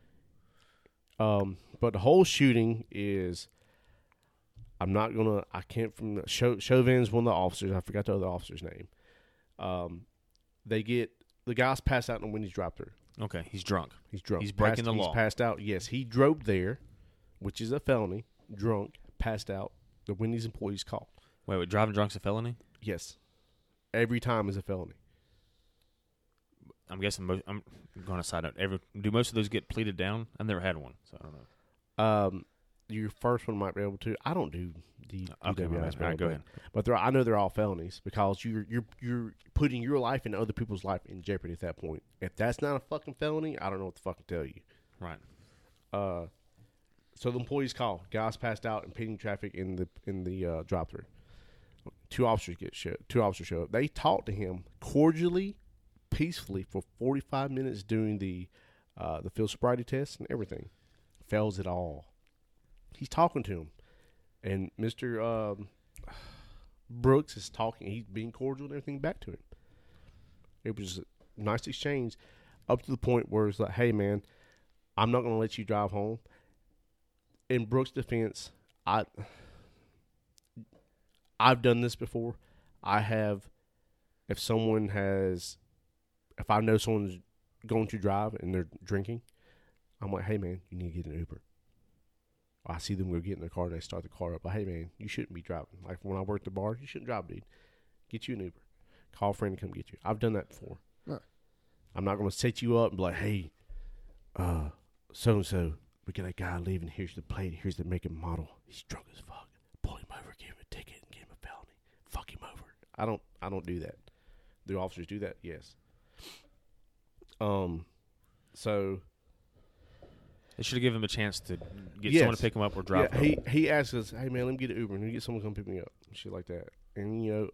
S3: Um, but the whole shooting is I'm not gonna I can't from Chau- Chauvin's one of the officers, I forgot the other officer's name. Um, they get the guy's passed out in the Wendy's drive-through.
S2: Okay, he's drunk.
S3: He's drunk.
S2: He's breaking
S3: Passed-
S2: the
S3: he's
S2: law.
S3: Passed out. Yes, he drove there, which is a felony. Drunk, passed out. The Wendy's employees called.
S2: Wait, wait, driving drunk's a felony?
S3: Yes, every time is a felony.
S2: I'm guessing most, I'm going to side note. Every, do most of those get pleaded down? I've never had one, so I don't know.
S3: Um, your first one might be able to. I don't do D-
S2: Okay, my
S3: D W Is,
S2: bad. All right, go
S3: but-
S2: ahead.
S3: But they're, I know they're all felonies because you're you're you're putting your life and other people's life in jeopardy at that point. If that's not a fucking felony, I don't know what to fucking tell you.
S2: Right.
S3: Uh, so the employees call. Guys passed out, impeding traffic in the in the uh, drive-through. Two officers get show, Two officers show up. They talk to him cordially, peacefully for forty-five minutes doing the uh, the field sobriety test and everything. Fails it all. He's talking to him, and Mister Um, Brooks is talking. He's being cordial and everything back to him. It was a nice exchange, up to the point where it's like, "Hey, man, I'm not going to let you drive home." In Brooks' defense, I I've done this before. I have, if someone has, if I know someone's going to drive and they're drinking, I'm like, "Hey, man, you need to get an Uber." I see them go get in the car, they start the car up. Like, "Hey, man, you shouldn't be driving. Like, when I worked at the bar, you shouldn't drive, dude. Get you an Uber. Call a friend to come get you." I've done that before.
S1: Right.
S3: I'm not going to set you up and be like, "Hey, uh, so-and-so, we got a guy leaving. Here's the plate. Here's the make and model. He's drunk as fuck. Pull him over, give him a ticket, and give him a felony. Fuck him over." I don't I don't do that. Do officers do that? Yes. Um, so...
S2: They should have given him a chance to get
S3: Yes.
S2: someone to pick him up or drive
S3: Yeah,
S2: home.
S3: he he asks us, "Hey, man, let me get an Uber. Let me get someone to come pick me up." And shit like that. And, you know,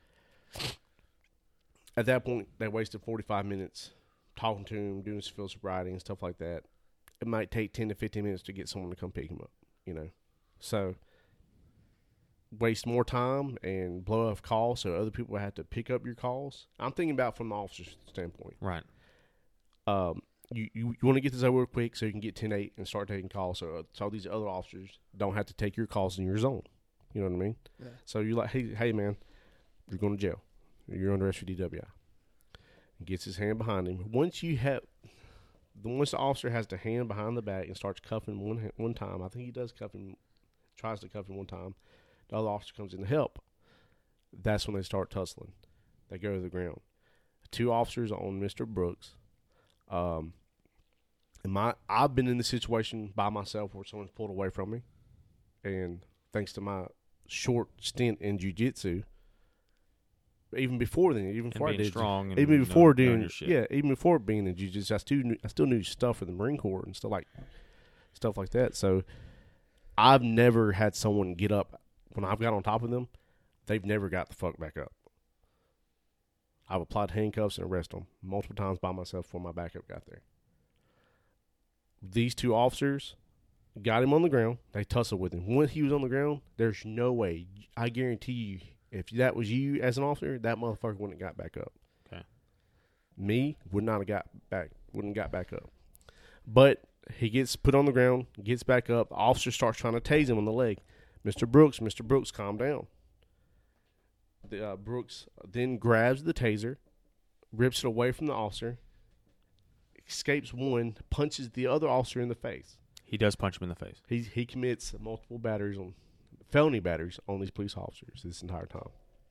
S3: at that point, they wasted forty-five minutes talking to him, doing some field sobriety and stuff like that. It might take ten to fifteen minutes to get someone to come pick him up, you know. So, waste more time and blow off calls so other people have to pick up your calls. I'm thinking about from the officer's standpoint.
S2: Right.
S3: Um, you, you, you want to get this over quick so you can get ten eight and start taking calls so, uh, so these other officers don't have to take your calls in your zone. You know what I mean?
S1: Yeah.
S3: So you're like, hey, hey, man, you're going to jail. You're under arrest for D W I. He gets his hand behind him. Once you have, once the officer has the hand behind the back and starts cuffing one one time, I think he does cuff him, tries to cuff him one time. The other officer comes in to help. That's when they start tussling. They go to the ground. Two officers on Mister Brooks. Um, and my I've been in the situation by myself where someone's pulled away from me, and thanks to my short stint in jiu-jitsu, even before then, even
S2: And
S3: before I
S2: being
S3: did,
S2: strong and
S3: even
S2: know-
S3: before
S2: knowing
S3: doing,
S2: your shit.
S3: yeah, even before being in jiu-jitsu, I still knew, I still knew stuff for the Marine Corps and stuff like stuff like that. So I've never had someone get up when I've got on top of them. They've never got the fuck back up. I've applied handcuffs and arrested them multiple times by myself before my backup got there. These two officers got him on the ground. They tussled with him. When he was on the ground, there's no way. I guarantee you, if that was you as an officer, that motherfucker wouldn't have got back up.
S2: Okay.
S3: Me would not have got back. Wouldn't have got back up. But he gets put on the ground, gets back up. The officer starts trying to tase him on the leg. Mister Brooks, Mister Brooks, calm down. The, uh, Brooks then grabs the taser, rips it away from the officer, escapes one, punches the other officer in the face.
S2: He does punch him in the face.
S3: He he commits multiple batteries on felony batteries on these police officers this entire time.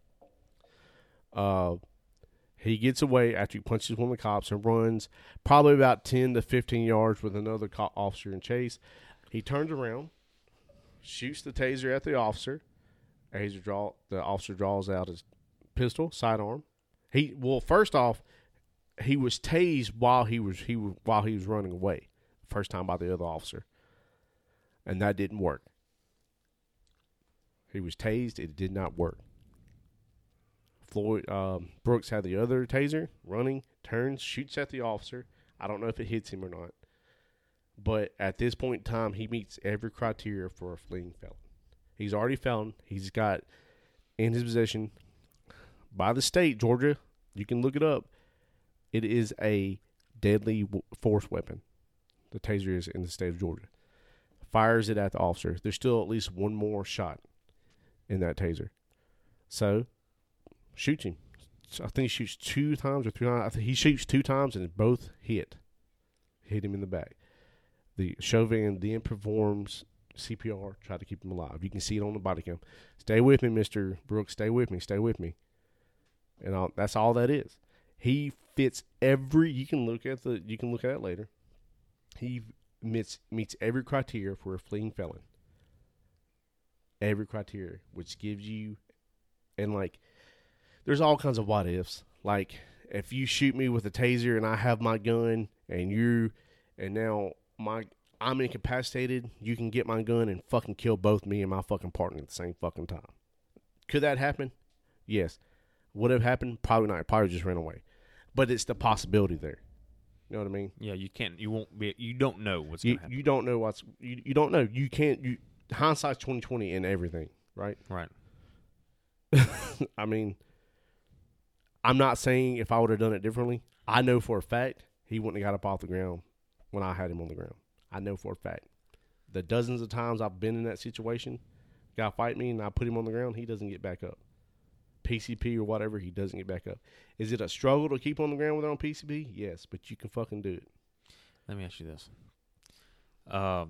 S3: Uh, he gets away after he punches one of the cops and runs probably about ten to fifteen yards with another co- officer in chase. He turns around, shoots the taser at the officer. Taser draw the officer draws out his pistol, sidearm. He well, first off, he was tased while he was he was while he was running away. First time by the other officer, and that didn't work. He was tased; it did not work. Floyd um, Brooks had the other taser running, turns, shoots at the officer. I don't know if it hits him or not, but at this point in time, he meets every criteria for a fleeing felon. He's already felon. He's got in his possession by the state, Georgia. You can look it up. It is a deadly w- force weapon. The taser is in the state of Georgia. Fires it at the officer. There's still at least one more shot in that taser. So, shoots him. I think he shoots two times or three times. I think he shoots two times and both hit. Hit him in the back. The Chauvin then performs C P R, try to keep him alive. You can see it on the body cam. Stay with me, Mister Brooks. Stay with me. Stay with me. And all, that's all that is. He fits every. You can look at the. You can look at it later. He meets meets every criteria for a fleeing felon. Every criteria, which gives you, and like, there's all kinds of what ifs. Like, if you shoot me with a taser and I have my gun, and you, and now my I'm incapacitated, you can get my gun and fucking kill both me and my fucking partner at the same fucking time. Could that happen? Yes. Would it have happened? Probably not. Probably just ran away. But it's the possibility there. You know what I mean?
S2: Yeah, you can't. You won't be. You don't know what's
S3: You
S2: going to happen.
S3: you don't know what's you, you don't know. You can't. You hindsight's twenty twenty in everything, right?
S2: Right.
S3: I mean, I'm not saying if I would have done it differently. I know for a fact he wouldn't have got up off the ground when I had him on the ground. I know for a fact. The dozens of times I've been in that situation, guy fight me and I put him on the ground, he doesn't get back up. P C P or whatever, he doesn't get back up. Is it a struggle to keep on the ground with on P C P? Yes, but you can fucking do it.
S2: Let me ask you this. Uh,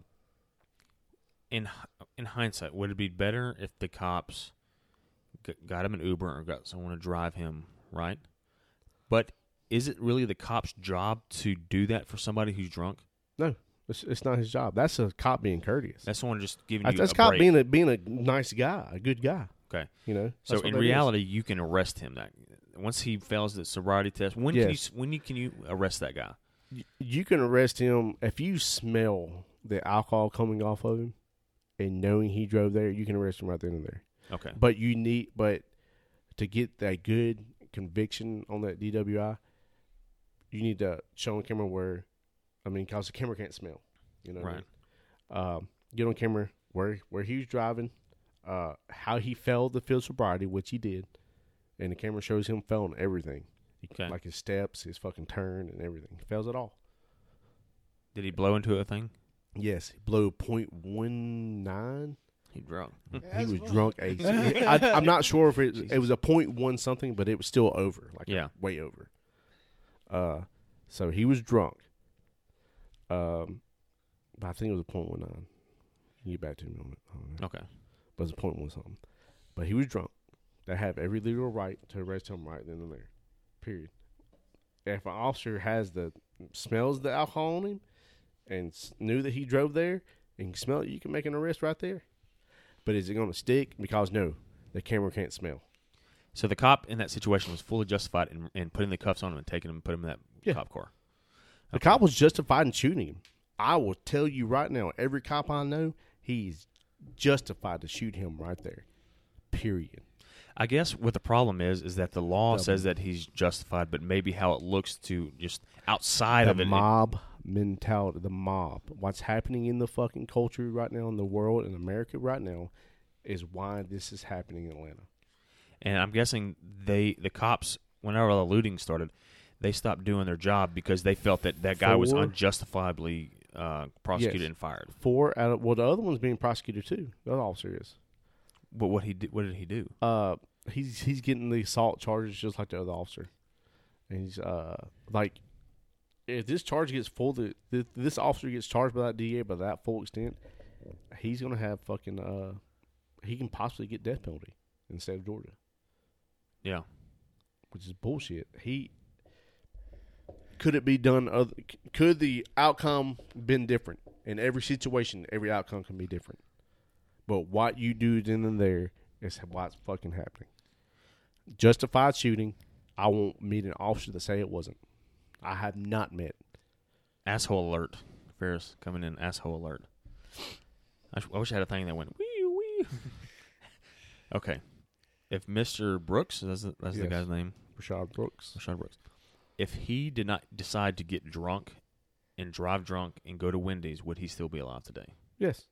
S2: in in hindsight, would it be better if the cops g- got him an Uber or got someone to drive him, right? But is it really the cop's job to do that for somebody who's drunk?
S3: No, it's, it's not his job. That's a cop being courteous.
S2: That's someone just giving
S3: That's,
S2: you
S3: that's
S2: a
S3: cop
S2: break.
S3: being a being a nice guy, a good guy.
S2: Okay.
S3: You know.
S2: So
S3: That's what
S2: in
S3: that
S2: reality, you can arrest him. That once he fails the sobriety test, when
S3: Yes.
S2: can you when you, can you arrest that guy?
S3: is. You can arrest him if you smell the alcohol coming off of him, and knowing he drove there. You can arrest him right then and there.
S2: Okay.
S3: But you need, but to get that good conviction on that D W I, you need to show on camera where, I mean, because the camera can't smell. You know. What I
S2: Right.
S3: mean? Um, get on camera where where he was driving. Uh, how he failed the field sobriety, which he did, and the camera shows him failing everything, he,
S2: Okay.
S3: like his steps, his fucking turn, and everything. He fails it all.
S2: Did he blow into a thing?
S3: Yes, he blew point one nine.
S2: He drunk.
S3: He was drunk. A, I, I'm not sure if it, it was a point one something, but it was still over, like
S2: Yeah.
S3: way over. Uh, so he was drunk. Um, but I think it was a point one nine. You can get back to me on it. I don't know.
S2: Okay.
S3: But it was a point one something. But he was drunk. They have every legal right to arrest him right then and there. Period. If an officer has the smells the alcohol on him and s- knew that he drove there and can smell it, you can make an arrest right there. But is it going to stick? Because no, the camera can't smell.
S2: So the cop in that situation was fully justified in, in putting the cuffs on him and taking him and putting him in that
S3: Yeah.
S2: cop car.
S3: The cop was justified in shooting him. I will tell you right now, every cop I know, he's justified to shoot him right there. Period.
S2: I guess what the problem is is that the law
S3: Double.
S2: says that he's justified, but maybe how it looks to just outside
S3: The
S2: of it.
S3: mob mentality, the mob. What's happening in the fucking culture right now, in the world, in America right now, is why this is happening in Atlanta.
S2: And I'm guessing they the cops, whenever the looting started, they stopped doing their job because they felt that that guy was
S3: Four-
S2: unjustifiably uh, prosecuted
S3: Yes.
S2: and fired.
S3: Four out of, well, the other one's being prosecuted too. The other officer is.
S2: But what he did, what did he do?
S3: Uh, he's he's getting the assault charges just like the other officer, and he's uh like, if this charge gets full, the, the this officer gets charged by that D A by that full extent, he's gonna have fucking uh, he can possibly get death penalty in the state of Georgia,
S2: Yeah.
S3: which is bullshit. He could it be done? Other, could the outcome been different in every situation? Every outcome can be different, but what you do then and there is what's fucking happening. Justified shooting. I won't meet an officer to say it wasn't. I have not met.
S2: Asshole alert. Ferris coming in. Asshole alert. I, sh- I wish I had a thing that went wee wee. Okay. If Mister Brooks, that's, the, that's the
S3: Yes.
S2: guy's name,
S3: Rashad Brooks.
S2: Rashad Brooks. If he did not decide to get drunk and drive drunk and go to Wendy's, would he still be alive today?
S3: Yes.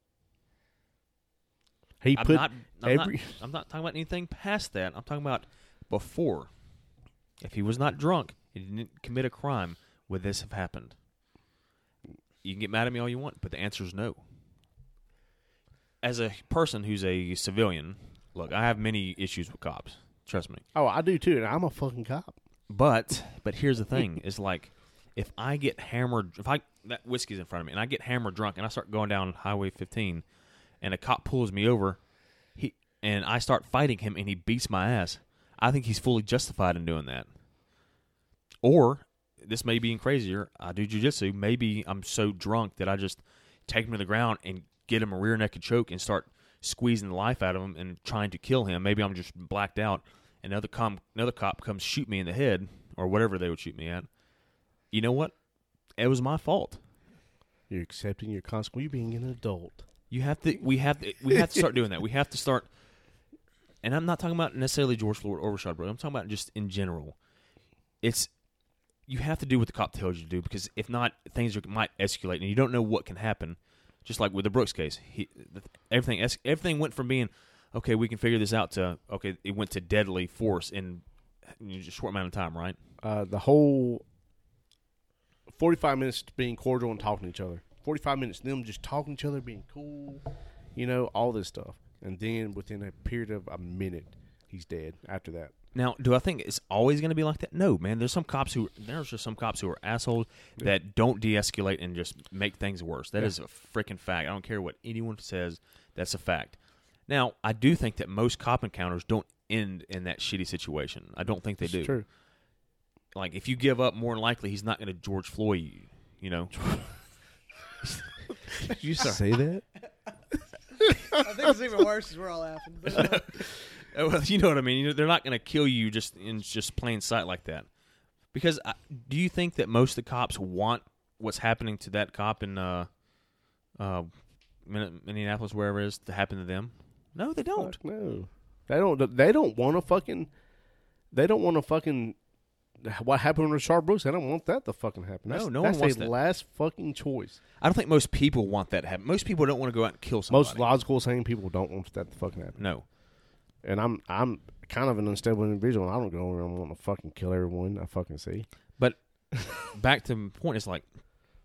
S3: He
S2: I'm
S3: put
S2: not. I'm,
S3: every.
S2: not I'm not talking about anything past that. I'm talking about before. If he was not drunk, he didn't commit a crime, would this have happened? You can get mad at me all you want, but the answer is no. As a person who's a civilian, look, I have many issues with cops. Trust me.
S3: Oh, I do too, and I'm a fucking cop.
S2: But but here's the thing: is like if I get hammered, if I that whiskey's in front of me, and I get hammered drunk, and I start going down Highway fifteen, and a cop pulls me over, he and I start fighting him, and he beats my ass. I think he's fully justified in doing that. Or this may be even crazier. I do jiu-jitsu. Maybe I'm so drunk that I just take him to the ground and get him a rear naked choke and start squeezing the life out of him and trying to kill him. Maybe I'm just blacked out. Another com- another cop comes shoot me in the head or whatever they would shoot me at. You know what? It was my fault.
S3: You're accepting your consequence. You're being an adult.
S2: You have to. We have to. We have to start doing that. We have to start. And I'm not talking about necessarily George Floyd or Rashad Brooks. I'm talking about just in general. It's you have to do what the cop tells you to do, because if not, things are, might escalate, and you don't know what can happen. Just like with the Brooks case, he, everything everything went from being okay, we can figure this out to okay, it went to deadly force in, in just a short amount of time, right?
S3: Uh, the whole forty-five minutes being cordial and talking to each other. forty-five minutes, them just talking to each other, being cool, you know, all this stuff. And then within a period of a minute, he's dead after that.
S2: Now, do I think it's always going to be like that? No, man. There's some cops who there's just some cops who are assholes
S3: Yeah.
S2: that don't de-escalate and just make things worse. That
S3: Yeah.
S2: is a freaking fact. I don't care what anyone says. That's a fact. Now, I do think that most cop encounters don't end in that shitty situation. I don't think they
S3: It's
S2: do.
S3: true.
S2: Like, if you give up, more than likely he's not going to George Floyd you. You know.
S3: Did you say that?
S1: I think it's even worse because we're all laughing. But, uh,
S2: Oh, well, you know what I mean. You know, they're not going to kill you just in just plain sight like that. Because I, do you think that most of the cops want what's happening to that cop in uh, uh, Minneapolis, wherever it is, to happen to them? No, they don't.
S3: Fuck no, they don't. They don't want to fucking. They don't want to fucking. What happened with Rashard Brooks? They don't want that to fucking happen.
S2: No,
S3: That's,
S2: no one
S3: that's
S2: wants
S3: their
S2: that.
S3: last fucking choice.
S2: I don't think most people want that to happen. Most people don't want to go out and kill somebody.
S3: Most logical, sane people don't want that to fucking happen.
S2: No.
S3: And I'm I'm kind of an unstable individual, and I don't go around and want to fucking kill everyone I fucking see.
S2: But back to the point, it's like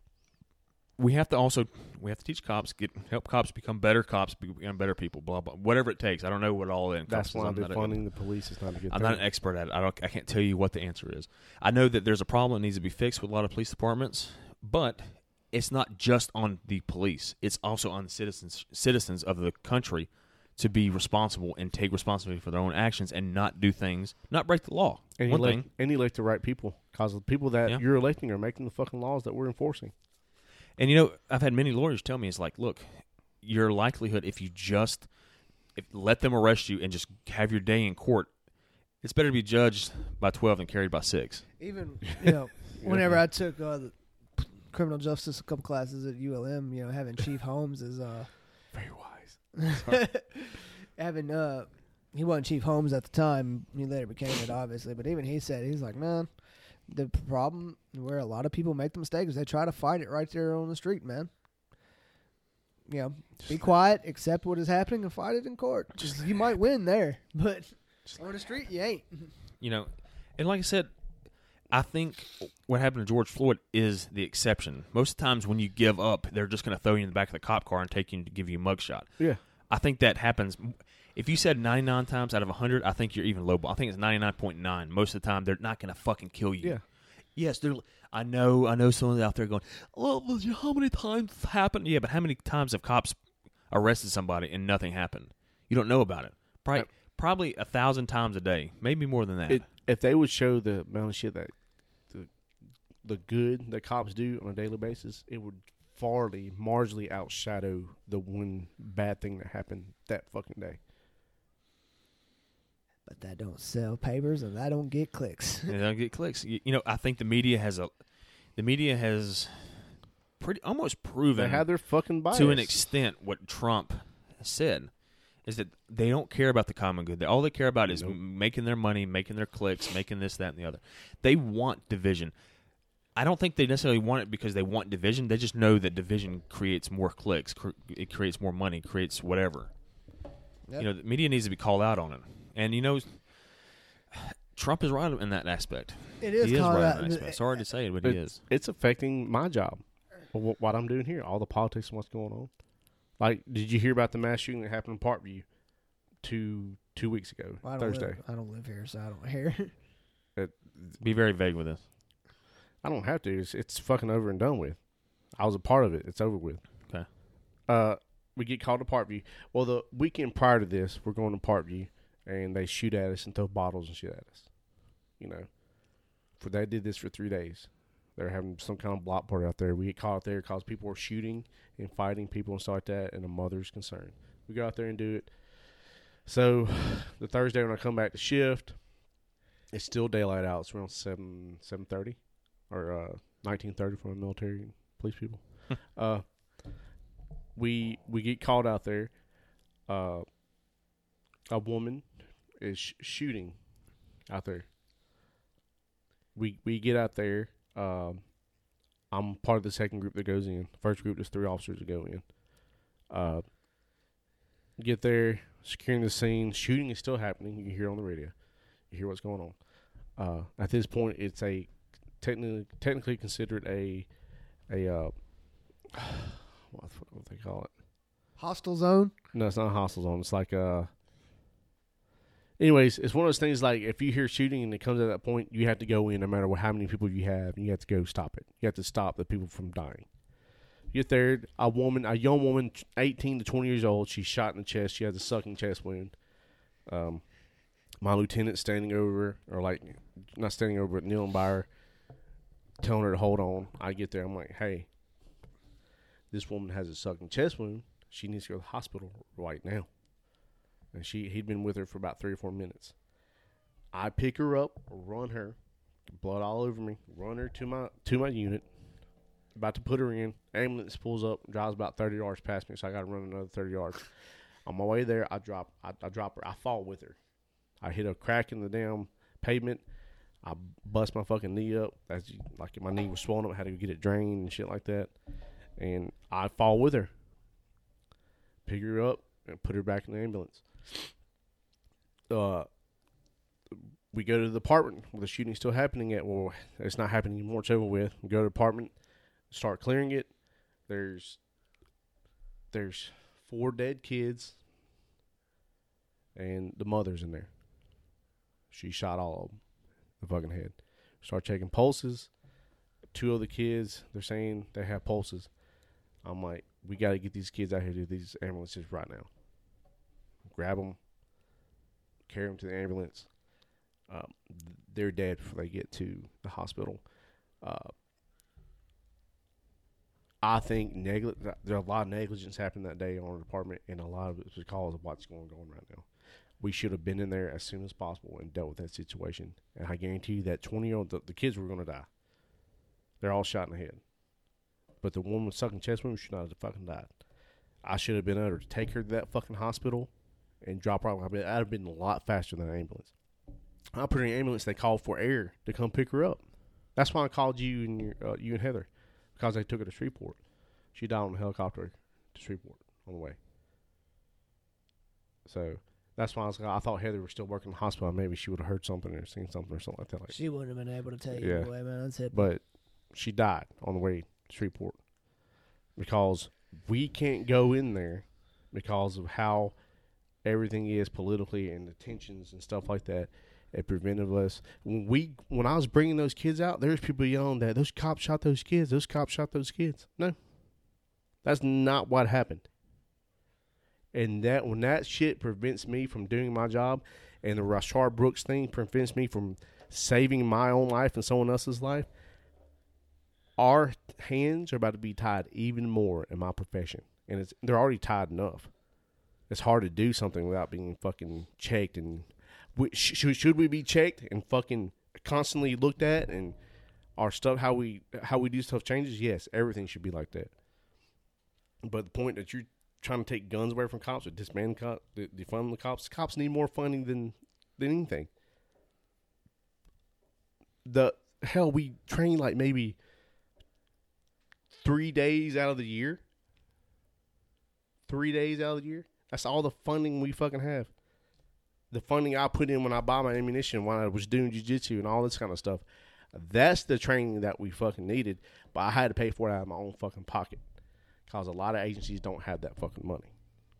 S2: we have to also we have to teach cops, get help cops become better cops, become better people, blah blah, whatever it takes. I don't know what all that
S3: That's
S2: encompasses.
S3: why
S2: I'm not a-
S3: defunding the police is not a good
S2: I'm
S3: thing.
S2: not an expert at it. I don't. I can't tell you what the answer is. I know that there's a problem that needs to be fixed with a lot of police departments, but it's not just on the police. It's also on the citizens citizens of the country to be responsible and take responsibility for their own actions and not do things, not break the law.
S3: and
S2: One
S3: you elect,
S2: thing.
S3: and you elect the right people, because the people that
S2: Yeah.
S3: you're electing are making the fucking laws that we're enforcing.
S2: And, you know, I've had many lawyers tell me, it's like, look, your likelihood, if you just if let them arrest you and just have your day in court, it's better to be judged by twelve than carried by six.
S1: even, you know, whenever I took uh, the criminal justice a couple classes at U L M, you know, having Chief Holmes as uh,
S3: Very wise.
S1: having uh, he wasn't Chief Holmes at the time. He later became it, obviously. But even he said, he's like, man, the problem where a lot of people make the mistake is they try to fight it right there on the street, man. You know, be quiet, accept what is happening, and fight it in court. Just you might win there, but on the street you ain't.
S2: You know, and like I said, I think what happened to George Floyd is the exception. Most of the times when you give up, they're just going to throw you in the back of the cop car and take you to give you a mugshot.
S3: Yeah.
S2: I think that happens. If you said ninety-nine times out of one hundred, I think you're even low. I think it's ninety-nine point nine. Most of the time, they're not going to fucking kill you.
S3: Yeah.
S2: Yes, they're. I know. I know someone out there going, "Well, how many times it's happened?" Yeah, but how many times have cops arrested somebody and nothing happened? You don't know about it. Probably,
S3: Yep.
S2: probably a thousand times a day, maybe more than that.
S3: It, if they would show the amount of shit that the the good that cops do on a daily basis, it would farly, marginally outshadow the one bad thing that happened that fucking day.
S1: But that don't sell papers and that don't get clicks.
S2: They don't get clicks. You, you know, I think the media has a, the media has pretty almost proven
S3: They have their fucking bias.
S2: to an extent what Trump said is that they don't care about the common good. They, all they care about is
S3: Nope.
S2: m- making their money, making their clicks, making this, that, and the other. They want division. I don't think they necessarily want it because they want division. They just know that division creates more clicks, cr- it creates more money, creates whatever.
S1: Yep.
S2: You know, the media needs to be called out on it. And, you know, Trump is right in that aspect.
S1: It is
S2: he is
S1: called
S2: right
S1: out.
S2: in that aspect. Sorry to say it, but
S3: It-
S2: he is.
S3: It's affecting my job. What, what I'm doing here, all the politics and what's going on. Like, did you hear about the mass shooting that happened in Parkview two two weeks ago,
S1: Well, I don't
S3: Thursday?
S1: Live, I don't live here, so I don't hear.
S2: Be very vague with this.
S3: I don't have to. It's, it's fucking over and done with. I was a part of it. It's over with.
S2: Okay.
S3: Uh, we get called to Parkview. Well, the weekend prior to this, we're going to Parkview, and they shoot at us and throw bottles and shit at us. You know. For they did this for three days. They're having some kind of block party out there. We get caught out there because people are shooting and fighting people and stuff like that, and the mother's concerned. We go out there and do it. So the Thursday when I come back to shift, it's still daylight out. It's around seven seven thirty or uh, nineteen thirty for the military and police people. uh, we we get called out there. Uh, a woman is sh- shooting out there. We we get out there. Um, I'm part of the second group that goes in. First group, there's three officers that go in. Uh, get there, securing the scene. Shooting is still happening. You can hear it on the radio. You hear what's going on. Uh, at this point, it's a technically technically considered a a uh, what what they call it?
S1: Hostile zone.
S3: No, it's not a hostile zone. It's like a. Anyways, it's one of those things like if you hear shooting and it comes at that point, you have to go in no matter what, how many people you have, and you have to go stop it. You have to stop the people from dying. You get there, a woman, a young woman, eighteen to twenty years old, she's shot in the chest. She has a sucking chest wound. Um, my lieutenant standing over her, or like, not standing over, but kneeling by her, telling her to hold on. I get there, I'm like, hey, this woman has a sucking chest wound. She needs to go to the hospital right now. And she he'd been with her for about three or four minutes. I pick her up, run her, blood all over me, run her to my to my unit. About to put her in. Ambulance pulls up, drives about thirty yards past me, so I got to run another thirty yards. On my way there, I drop I, I drop her. I fall with her. I hit a crack in the damn pavement. I bust my fucking knee up. As you, like my knee was swollen up, I had to get it drained and shit like that. And I fall with her. Pick her up and put her back in the ambulance. Uh, we go to the department where the shooting's still happening at. Well, it's not happening anymore. It's over with. We go to the department, start clearing it. There's there's four dead kids, and the mother's in there. She shot all of them, the fucking head. Start checking pulses. Two of the kids, they're saying they have pulses. I'm like, we got to get these kids out here to these ambulances right now. Grab them, carry them to the ambulance. Um, they're dead before they get to the hospital. Uh, I think negli- there's a lot of negligence happened that day on our department, and a lot of it's because of what's going on right now. We should have been in there as soon as possible and dealt with that situation. And I guarantee you that twenty-year-old, the, the kids were going to die. They're all shot in the head. But the woman with sucking chest wound should not have fucking died. I should have been able to take her to that fucking hospital and drop her off. I'd have been a lot faster than an ambulance. I put her in an ambulance. They called for air to come pick her up. That's why I called you and your, uh, you and Heather, because they took her to Shreveport. She died on a helicopter to Shreveport on the way. So that's why I was. I thought Heather was still working in the hospital. Maybe she would have heard something or seen something or something like that. Like,
S1: She wouldn't have been able to take
S3: Yeah.
S1: it away, man. That's it.
S3: but she died on the way to Shreveport because we can't go in there because of how everything is politically and the tensions and stuff like that. It prevented us. When we, when I was bringing those kids out, there's people yelling that those cops shot those kids. Those cops shot those kids. No, that's not what happened. And that when that shit prevents me from doing my job, and the Rashard Brooks thing prevents me from saving my own life and someone else's life, our hands are about to be tied even more in my profession, and it's they're already tied enough. It's hard to do something without being fucking checked, and we, should should we be checked and fucking constantly looked at, and our stuff how we how we do stuff changes? Yes, everything should be like that. But the point that you're trying to take guns away from cops or disband cops, defund the cops, cops need more funding than than anything. The hell, we train like maybe three days out of the year. Three days out of the year. That's all the funding we fucking have. The funding I put in when I buy my ammunition, when I was doing jiu-jitsu and all this kind of stuff. That's the training that we fucking needed. But I had to pay for it out of my own fucking pocket. Because a lot of agencies don't have that fucking money.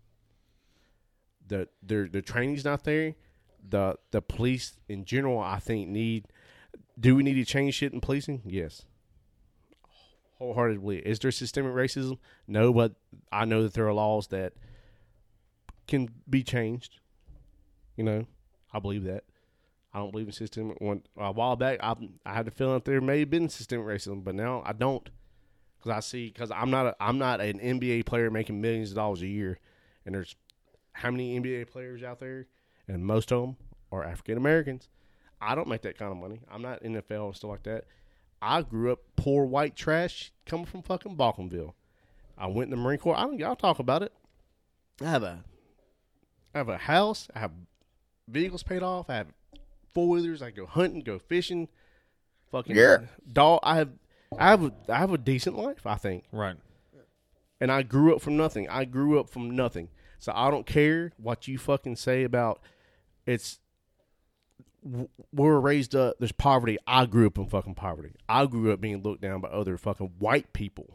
S3: The the the training's not there. The the police in general, I think, need. Do we need to change shit in policing? Yes. Wholeheartedly. Is there systemic racism? No, but I know that there are laws that can be changed. You know, I believe that. I don't believe in systemic. One a while back, I I had the feeling that there may have been systemic racism, but now I don't, because I see because I'm not a, I'm not an N B A player making millions of dollars a year, and there's how many N B A players out there, and most of them are African Americans. I don't make that kind of money. I'm not N F L and stuff like that. I grew up poor white trash coming from fucking Balkanville. I went in the Marine Corps. I don't. Y'all talk about it. I have a I have a house. I have vehicles paid off. I have four wheelers. I go hunting, go fishing. Fucking
S2: Yeah.
S3: dog. I have, I have, a, I have a decent life. I think,
S2: Right.
S3: and I grew up from nothing. I grew up from nothing. So I don't care what you fucking say about. It's w- we're raised up. There's poverty. I grew up in fucking poverty. I grew up being looked down by other fucking white people.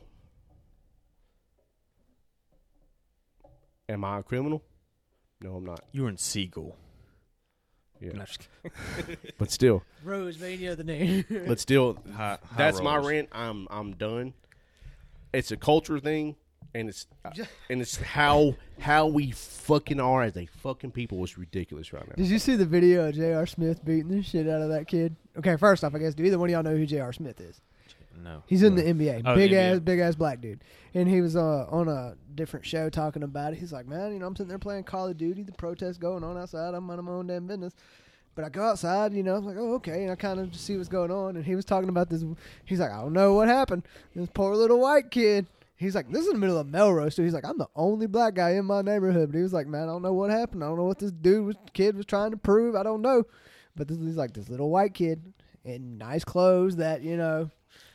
S3: Am I a criminal? No, I'm not.
S2: You were in Seagull.
S3: Yeah,
S2: No, just kidding.
S3: but still,
S1: Rosemania, the name.
S3: but still,
S2: High- high
S3: that's my
S2: rollers.
S3: rant. I'm I'm done. It's a culture thing, and it's and it's how how we fucking are as a fucking people is ridiculous right now.
S1: Did you see the video of J R. Smith beating the shit out of that kid? Okay, first off, I guess do either one of y'all know who J R. Smith is?
S2: No.
S1: He's in the N B A.
S2: Oh,
S1: big
S2: the N B A.
S1: ass, big ass black dude. And he was uh, on a different show talking about it. He's like, man, you know, I'm sitting there playing Call of Duty. The protest going on outside. I'm minding my own damn business. But I go outside, you know, I'm like, oh, okay. And I kind of just see what's going on. And he was talking about this. He's like, I don't know what happened. This poor little white kid. He's like, this is in the middle of Melrose, too. He's like, I'm the only black guy in my neighborhood. But he was like, man, I don't know what happened. I don't know what this dude, was, kid was trying to prove. I don't know. But this is like this little white kid in nice clothes that, you know,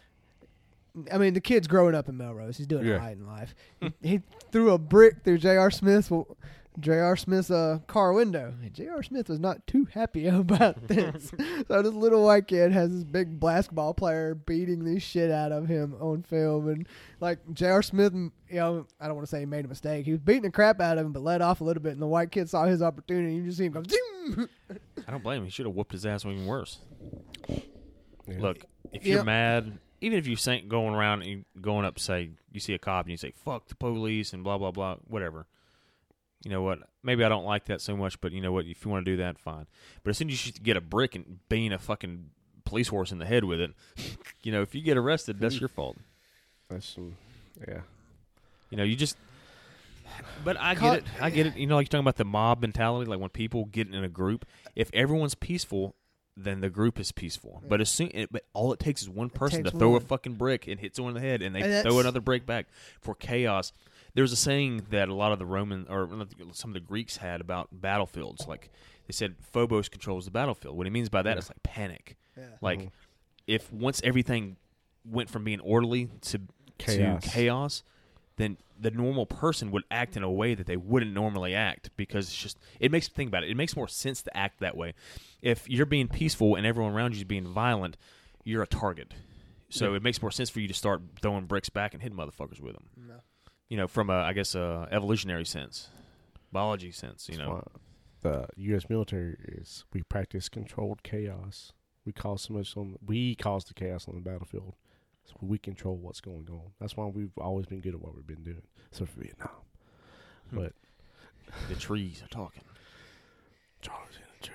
S1: I mean, the kid's growing up in Melrose. He's doing
S3: Yeah.
S1: all right in life. he, he threw a brick through J R. Smith's J R. Smith's uh, car window. And J R. Smith was not too happy about this. So this little white kid has this big basketball player beating the shit out of him on film. And, like, J R. Smith, you know, I don't want to say he made a mistake. He was beating the crap out of him, but let off a little bit. And the white kid saw his opportunity. You just see him go, zoom!
S2: I don't blame him. He should have whooped his ass even worse.
S3: Yeah.
S2: Look, if
S1: Yeah.
S2: you're mad, even if you think going around and going up, say, you see a cop and you say, fuck the police and blah, blah, blah, whatever. You know what? Maybe I don't like that so much, but you know what? If you want to do that, fine. But as soon as you get a brick and bean a fucking police horse in the head with it, you know, if you get arrested, that's your fault.
S3: That's some, yeah.
S2: You know, you just. But I
S1: Cut-
S2: get it. I get it. You know, like you're talking about the mob mentality, like when people get in a group, if everyone's peaceful, then the group is peaceful. But as soon, it, but all it takes is one person to
S1: takes
S2: throw
S1: one.
S2: a fucking brick and hit someone in the head, and they
S1: And
S2: throw
S1: that's-
S2: another brick back for chaos. There's a saying that a lot of the Roman or some of the Greeks had about battlefields. Like they said, Phobos controls the battlefield. What he means by that
S3: Yeah.
S2: is like panic.
S1: Yeah.
S2: Like
S3: Mhm.
S2: if once everything went from being orderly to
S3: Chaos.
S2: to chaos, then the normal person would act in a way that they wouldn't normally act because it's just it makes think about it. It makes more sense to act that way. If you're being peaceful and everyone around you is being violent, you're a target. So
S3: Yeah.
S2: it makes more sense for you to start throwing bricks back and hitting motherfuckers with them.
S1: No.
S2: You know, from a I guess a evolutionary sense, biology sense. You
S3: That's
S2: know,
S3: why the U S military is we practice controlled chaos. We cause so much on we cause the chaos on the battlefield. So we control what's going on. That's why we've always been good at what we've been doing. So for Vietnam,
S2: Hmm.
S3: but
S2: the trees are talking.
S3: Charlie's in the tree.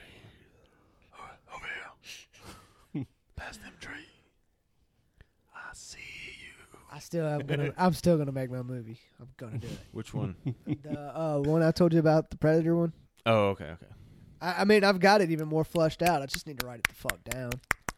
S2: Over here, past them trees. I see you.
S1: I still am gonna. I'm still gonna make my movie. I'm gonna do it.
S2: Which one?
S1: The uh, one I told you about, the Predator one.
S2: Oh, okay, okay.
S1: I, I mean, I've got it even more flushed out. I just need to write it the fuck down.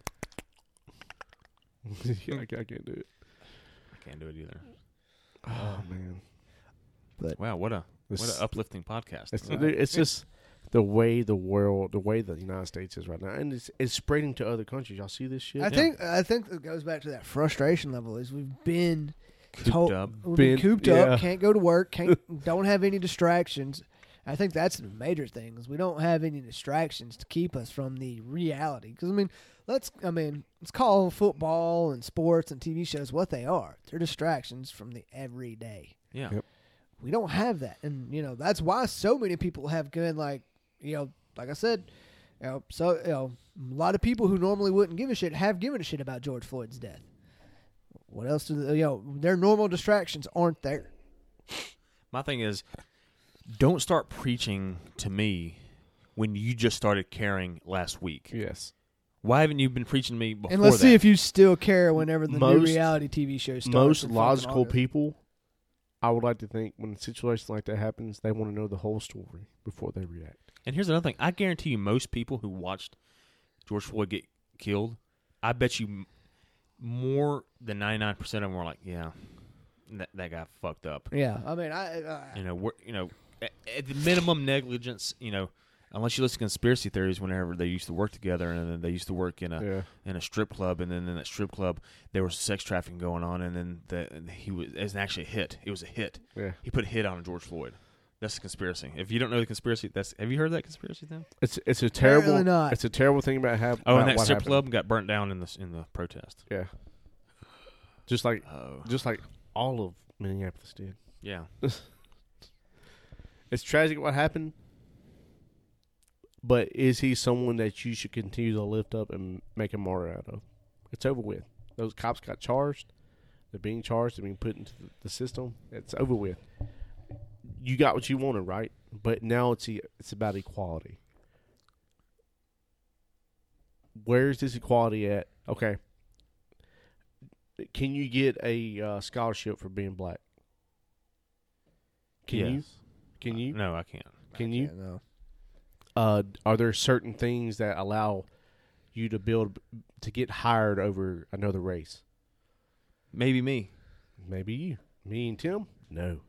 S3: yeah, I, I can't do it.
S2: I can't do it either.
S3: Oh man,
S2: Wow, what a
S3: This-
S2: what an uplifting podcast.
S3: It's,
S1: Right.
S3: it's just the way the world, the way the United States is right now, and it's it's spreading to other countries. Y'all see this shit?
S1: I think. I think it goes back to that frustration level. Is we've been
S2: Cooped
S1: told-
S2: up.
S1: we've been
S3: Been-
S1: cooped
S3: yeah.
S1: up, can't go to work, can't don't have any distractions. I think that's the major thing is we don't have any distractions to keep us from the reality. Because I mean, let's I mean let's call football and sports and T V shows what they are. They're distractions from the everyday.
S2: Yeah.
S3: Yep.
S1: We don't have that, and you know that's why so many people have been like, you know, like I said, you know, so you know, a lot of people who normally wouldn't give a shit have given a shit about George Floyd's death. What else do they, you know? Their normal distractions aren't there.
S2: My thing is, don't start preaching to me when you just started caring last week?
S3: Yes.
S2: Why haven't you been preaching to me before
S1: And let's
S2: that?
S1: see if you still care whenever the
S3: Most-
S1: new reality T V show starts.
S3: Most
S1: in fucking
S3: logical
S1: August.
S3: people, I would like to think, when a situation like that happens, they want to know the whole story before they react.
S2: And here's another thing. I guarantee you most people who watched George Floyd get killed, I bet you m- more than ninety-nine percent of them were like, yeah, that, that guy fucked up.
S1: Yeah, I mean, I, I
S2: You know, we're, you know, at, at the minimum negligence, you know, unless you listen to conspiracy theories whenever they used to work together and then they used to work in a
S3: Yeah.
S2: in a strip club, and then in that strip club there was sex trafficking going on, and then the, and he was it was actually a hit. It was a hit.
S3: Yeah.
S2: He put a hit on George Floyd. That's a conspiracy. If you don't know the conspiracy, that's have you heard that conspiracy then?
S3: It's it's a terrible
S1: Apparently not.
S3: it's a terrible thing about hap-
S2: Oh,
S3: about
S2: and that
S3: what
S2: strip
S3: happened.
S2: club got burnt down in the in the protest.
S3: Yeah. Just like
S2: Oh,
S3: just like all of Minneapolis did.
S2: yeah.
S3: It's tragic what happened, but is he someone that you should continue to lift up and make a martyr out of? It's over with. Those cops got charged. They're being charged. They're being put into the- the system. It's over with. You got what you wanted, right? But now it's e- it's about equality. Where's this equality at? Okay. Can you get a uh, scholarship for being black? Can you?
S2: Yes.
S3: Can you?
S2: No, I can't.
S3: Can you?
S1: can't, no.
S3: Uh, are there certain things that allow you to build to get hired over another race?
S2: Maybe me.
S3: Maybe you, me and Tim. No.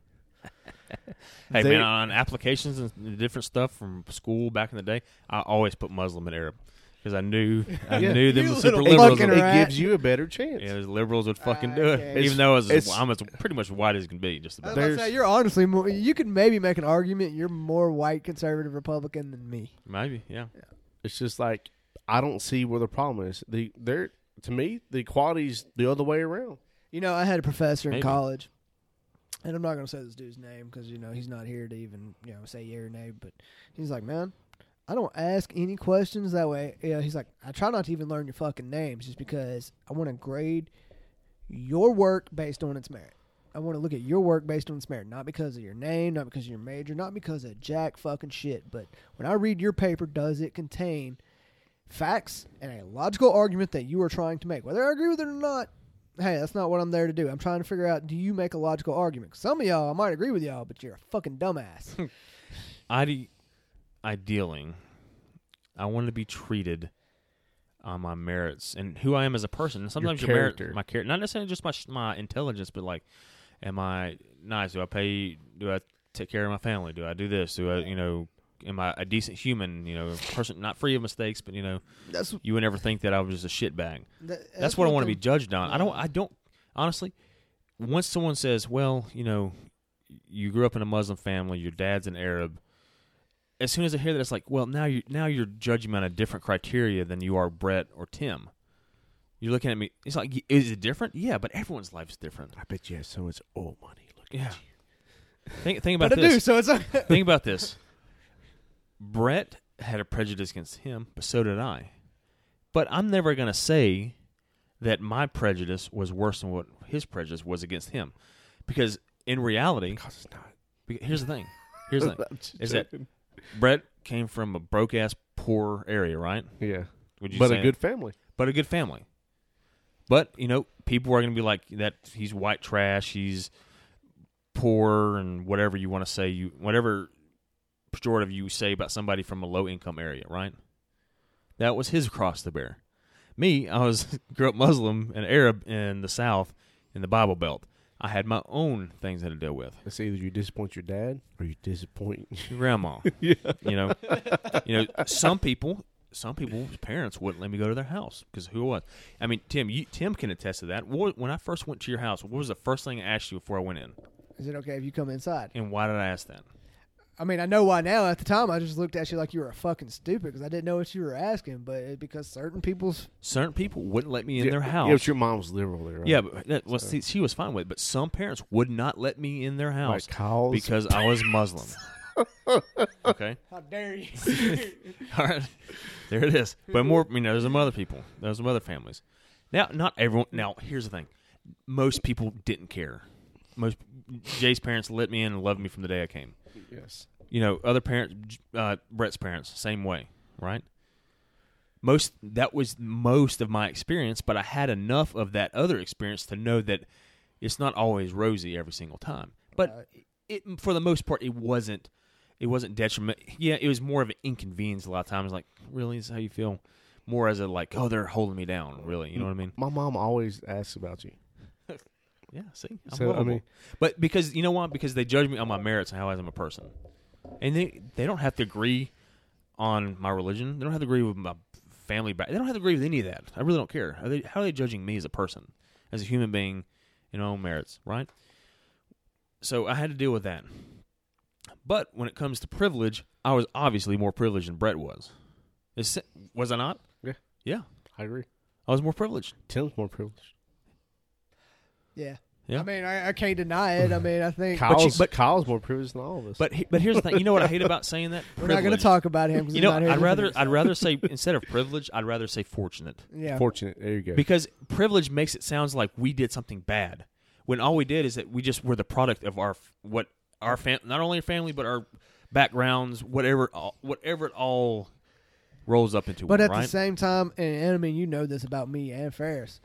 S2: Hey
S3: They-
S2: man, on applications and different stuff from school back in the day, I always put Muslim and Arab because I knew I
S3: Yeah.
S2: knew them
S1: You
S2: super
S1: little
S2: liberals.
S1: fucking
S2: would-
S3: It
S1: rat.
S3: gives you a better chance.
S2: Yeah, those liberals would fucking
S1: Ah,
S2: do it,
S1: okay.
S2: even though I was,
S3: It's-
S2: I'm as pretty much white as can be. Just
S1: I was
S2: about.
S1: about to
S3: There's-
S1: say, you're honestly more, you could maybe make an argument you're more white conservative Republican than me.
S2: Maybe, yeah.
S3: It's just like I don't see where the problem is. The there to me the equality's the other way around.
S1: You know, I had a professor in
S2: Maybe.
S1: college, and I'm not going to say this dude's name because, you know, he's not here to even, you know, say yeah or nay, but he's like, man, I don't ask any questions that way. Yeah, he's like, I try not to even learn your fucking names just because I want to grade your work based on its merit. I want to look at your work based on its merit, not because of your name, not because of your major, not because of jack fucking shit. But when I read your paper, does it contain facts and a logical argument that you are trying to make? Whether I agree with it or not, hey, that's not what I'm there to do. I'm trying to figure out, do you make a logical argument? 'Cause some of y'all, I might agree with y'all, but you're a fucking dumbass.
S2: Ide- ideally, I want to be treated on my merits and who I am as a person. And sometimes your, merit,
S3: character.
S2: my character, not necessarily just my my intelligence, but like, am I nice? Do I pay? Do I take care of my family? Do I do this? Do I, you know, am I a decent human? You know, a person not free of mistakes, but you know,
S1: That's
S2: you would never think that I was just a shitbag.
S1: that,
S2: That's, what I want to be
S1: the-
S2: judged on. I don't. I don't. Honestly, once someone says, "Well, you know, you grew up in a Muslim family, your dad's an Arab," as soon as I hear that, it's like, well, now you now you're judging me on a different criteria than you are Brett or Tim. You're looking at me. It's like, is it different? Yeah, but everyone's life is different.
S3: I bet you have so much oil money. Look
S2: Yeah.
S3: at you.
S2: Think think about
S1: But I do,
S2: this.
S1: so it's a
S2: Think about this. Brett had a prejudice against him, but so did I. But I'm never going to say that my prejudice was worse than what his prejudice was against him, because in reality,
S3: Because it's not.
S2: beca- here's the thing. Here's the thing.
S3: I'm just
S2: Is that
S3: joking.
S2: Brett came from a broke ass poor area, right?
S3: Yeah.
S2: Would you
S3: But
S2: say
S3: a good family.
S2: but a good family. But, you know, people are going to be like, that he's white trash, he's poor, and whatever you want to say, you whatever pejorative you say about somebody from a low-income area, right? That was his cross to bear. Me, I was grew up Muslim and Arab in the South, in the Bible Belt. I had my own things that I deal with.
S3: It's either you disappoint your dad or you disappoint.
S2: Your grandma.
S3: Yeah.
S2: You know, you know, some people, some people's parents wouldn't let me go to their house because who was? I mean, Tim, you, Tim can attest to that. What, when I first went to your house, what was the first thing I asked you before I went in?
S1: Is it okay if you come inside?
S2: And why did I ask that?
S1: I mean, I know why now. At the time, I just looked at you like you were a fucking stupid because I didn't know what you were asking. But it, because certain people's
S2: Certain people wouldn't let me in
S3: yeah,
S2: their house.
S3: Yeah, but your mom's liberal there, right?
S2: Yeah, but that, well,
S3: So-
S2: see, she was fine with it. But some parents would not let me in their house
S3: Like Kyle's.
S2: because I was Muslim. Okay.
S1: how dare you?
S2: All right, there it is. But more, you know, there's some other people. There's some other families. Now, not everyone. Now, here's the thing: most people didn't care. Most Jay's parents let me in and loved me from the day I came.
S3: Yes.
S2: You know, other parents, uh, Brett's parents, same way, right? Most that was most of my experience, but I had enough of that other experience to know that it's not always rosy every single time. But
S1: Right.
S2: it, for the most part, it wasn't. It wasn't detriment. Yeah, it was more of an inconvenience a lot of times. Like, really, is how you feel? More as a like, oh, they're holding me down. Really, you know what I mean?
S3: My mom always asks about you.
S2: Yeah. See, I'm
S3: So, I
S2: lovable.
S3: mean-
S2: but because you know what? Because they judge me on my merits and how I am a person, and they they don't have to agree on my religion. They don't have to agree with my family back. They don't have to agree with any of that. I really don't care. Are they, how are they judging me as a person, as a human being, in my own merits, right? So I had to deal with that. But when it comes to privilege, I was obviously more privileged than Brett was. Is, was I not?
S3: Yeah.
S2: Yeah.
S3: I agree.
S2: I was more privileged.
S3: Tim's more privileged.
S1: Yeah.
S2: Yeah.
S1: I mean, I, I can't deny it. I mean, I think
S3: Kyle's,
S2: but-
S3: Kyle's more privileged than all of us.
S2: But he, but here's the thing. You know what I hate about saying that?
S1: we're not going to
S2: Privilege.
S1: talk about him. 'cause
S2: You
S1: he's
S2: know,
S1: not here
S2: I'd
S1: to
S2: rather
S1: defend
S2: I'd
S1: himself.
S2: rather say instead of privilege, I'd rather say fortunate.
S1: Yeah.
S3: Fortunate. There you go.
S2: Because privilege makes it sound like we did something bad, when all we did is that we just were the product of our what our fam- not only our family but our backgrounds, whatever all- whatever it all rolls up into.
S1: But
S2: one,
S1: at
S2: right?
S1: the same time, and, and I mean, you know this about me and Ferris,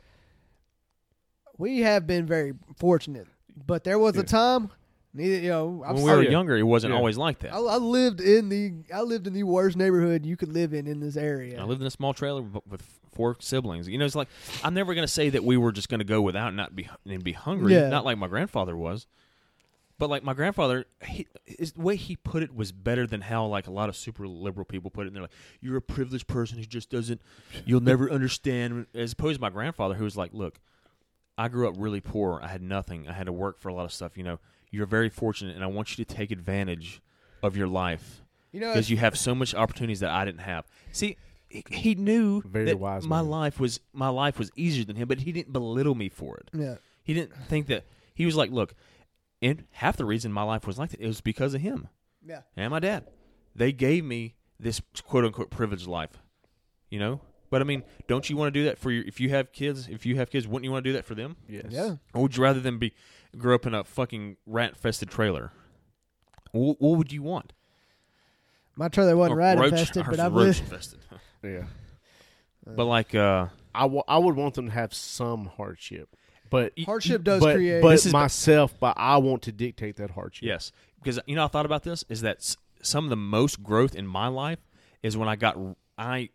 S1: we have been very fortunate. But there was
S3: Yeah.
S1: a time, neither you know, I'm
S2: when we
S3: Oh,
S2: were
S3: yeah.
S2: younger, it wasn't
S3: Yeah.
S2: always like that.
S1: I, I lived in the I lived in the worst neighborhood you could live in in this area.
S2: I lived in a small trailer with, with four siblings. You know, it's like I'm never going to say that we were just going to go without and not be and be hungry.
S1: Yeah.
S2: Not like my grandfather was, but like my grandfather, he, his, the way he put it was better than how like a lot of super liberal people put it. And they're like, "You're a privileged person who just doesn't, you'll never understand." As opposed to my grandfather, who was like, "Look, I grew up really poor. I had nothing. I had to work for a lot of stuff. You know, you're very fortunate, and I want you to take advantage of your life."
S1: You know,
S2: Because you have so much opportunities that I didn't have. See, he, he knew
S3: Very
S2: that
S3: wise
S2: my
S3: man.
S2: life was my life was easier than him, but he didn't belittle me for it.
S1: yeah.
S2: He didn't think that he was like, look, and half the reason my life was like that it was because of him
S1: Yeah.
S2: and my dad. They gave me this quote unquote privileged life, you know. But I mean, don't you want to do that for your? If you have kids, if you have kids, wouldn't you want to do that for them?
S3: yes.
S1: Yeah.
S2: Or would you rather them be grow up in a fucking rat-infested trailer? What, what would you want?
S1: My trailer wasn't
S2: Or
S1: rat
S2: roach-
S1: infested,
S2: or
S1: but I've
S2: roach
S1: lived.
S2: infested.
S3: Yeah.
S2: But like, uh,
S3: I, w- I would want them to have some hardship. But
S1: Hardship does
S3: but,
S1: create.
S3: But
S2: This is-
S3: myself, but I want to dictate that hardship.
S2: yes, because you know I thought about this is that s- some of the most growth in my life is when I got I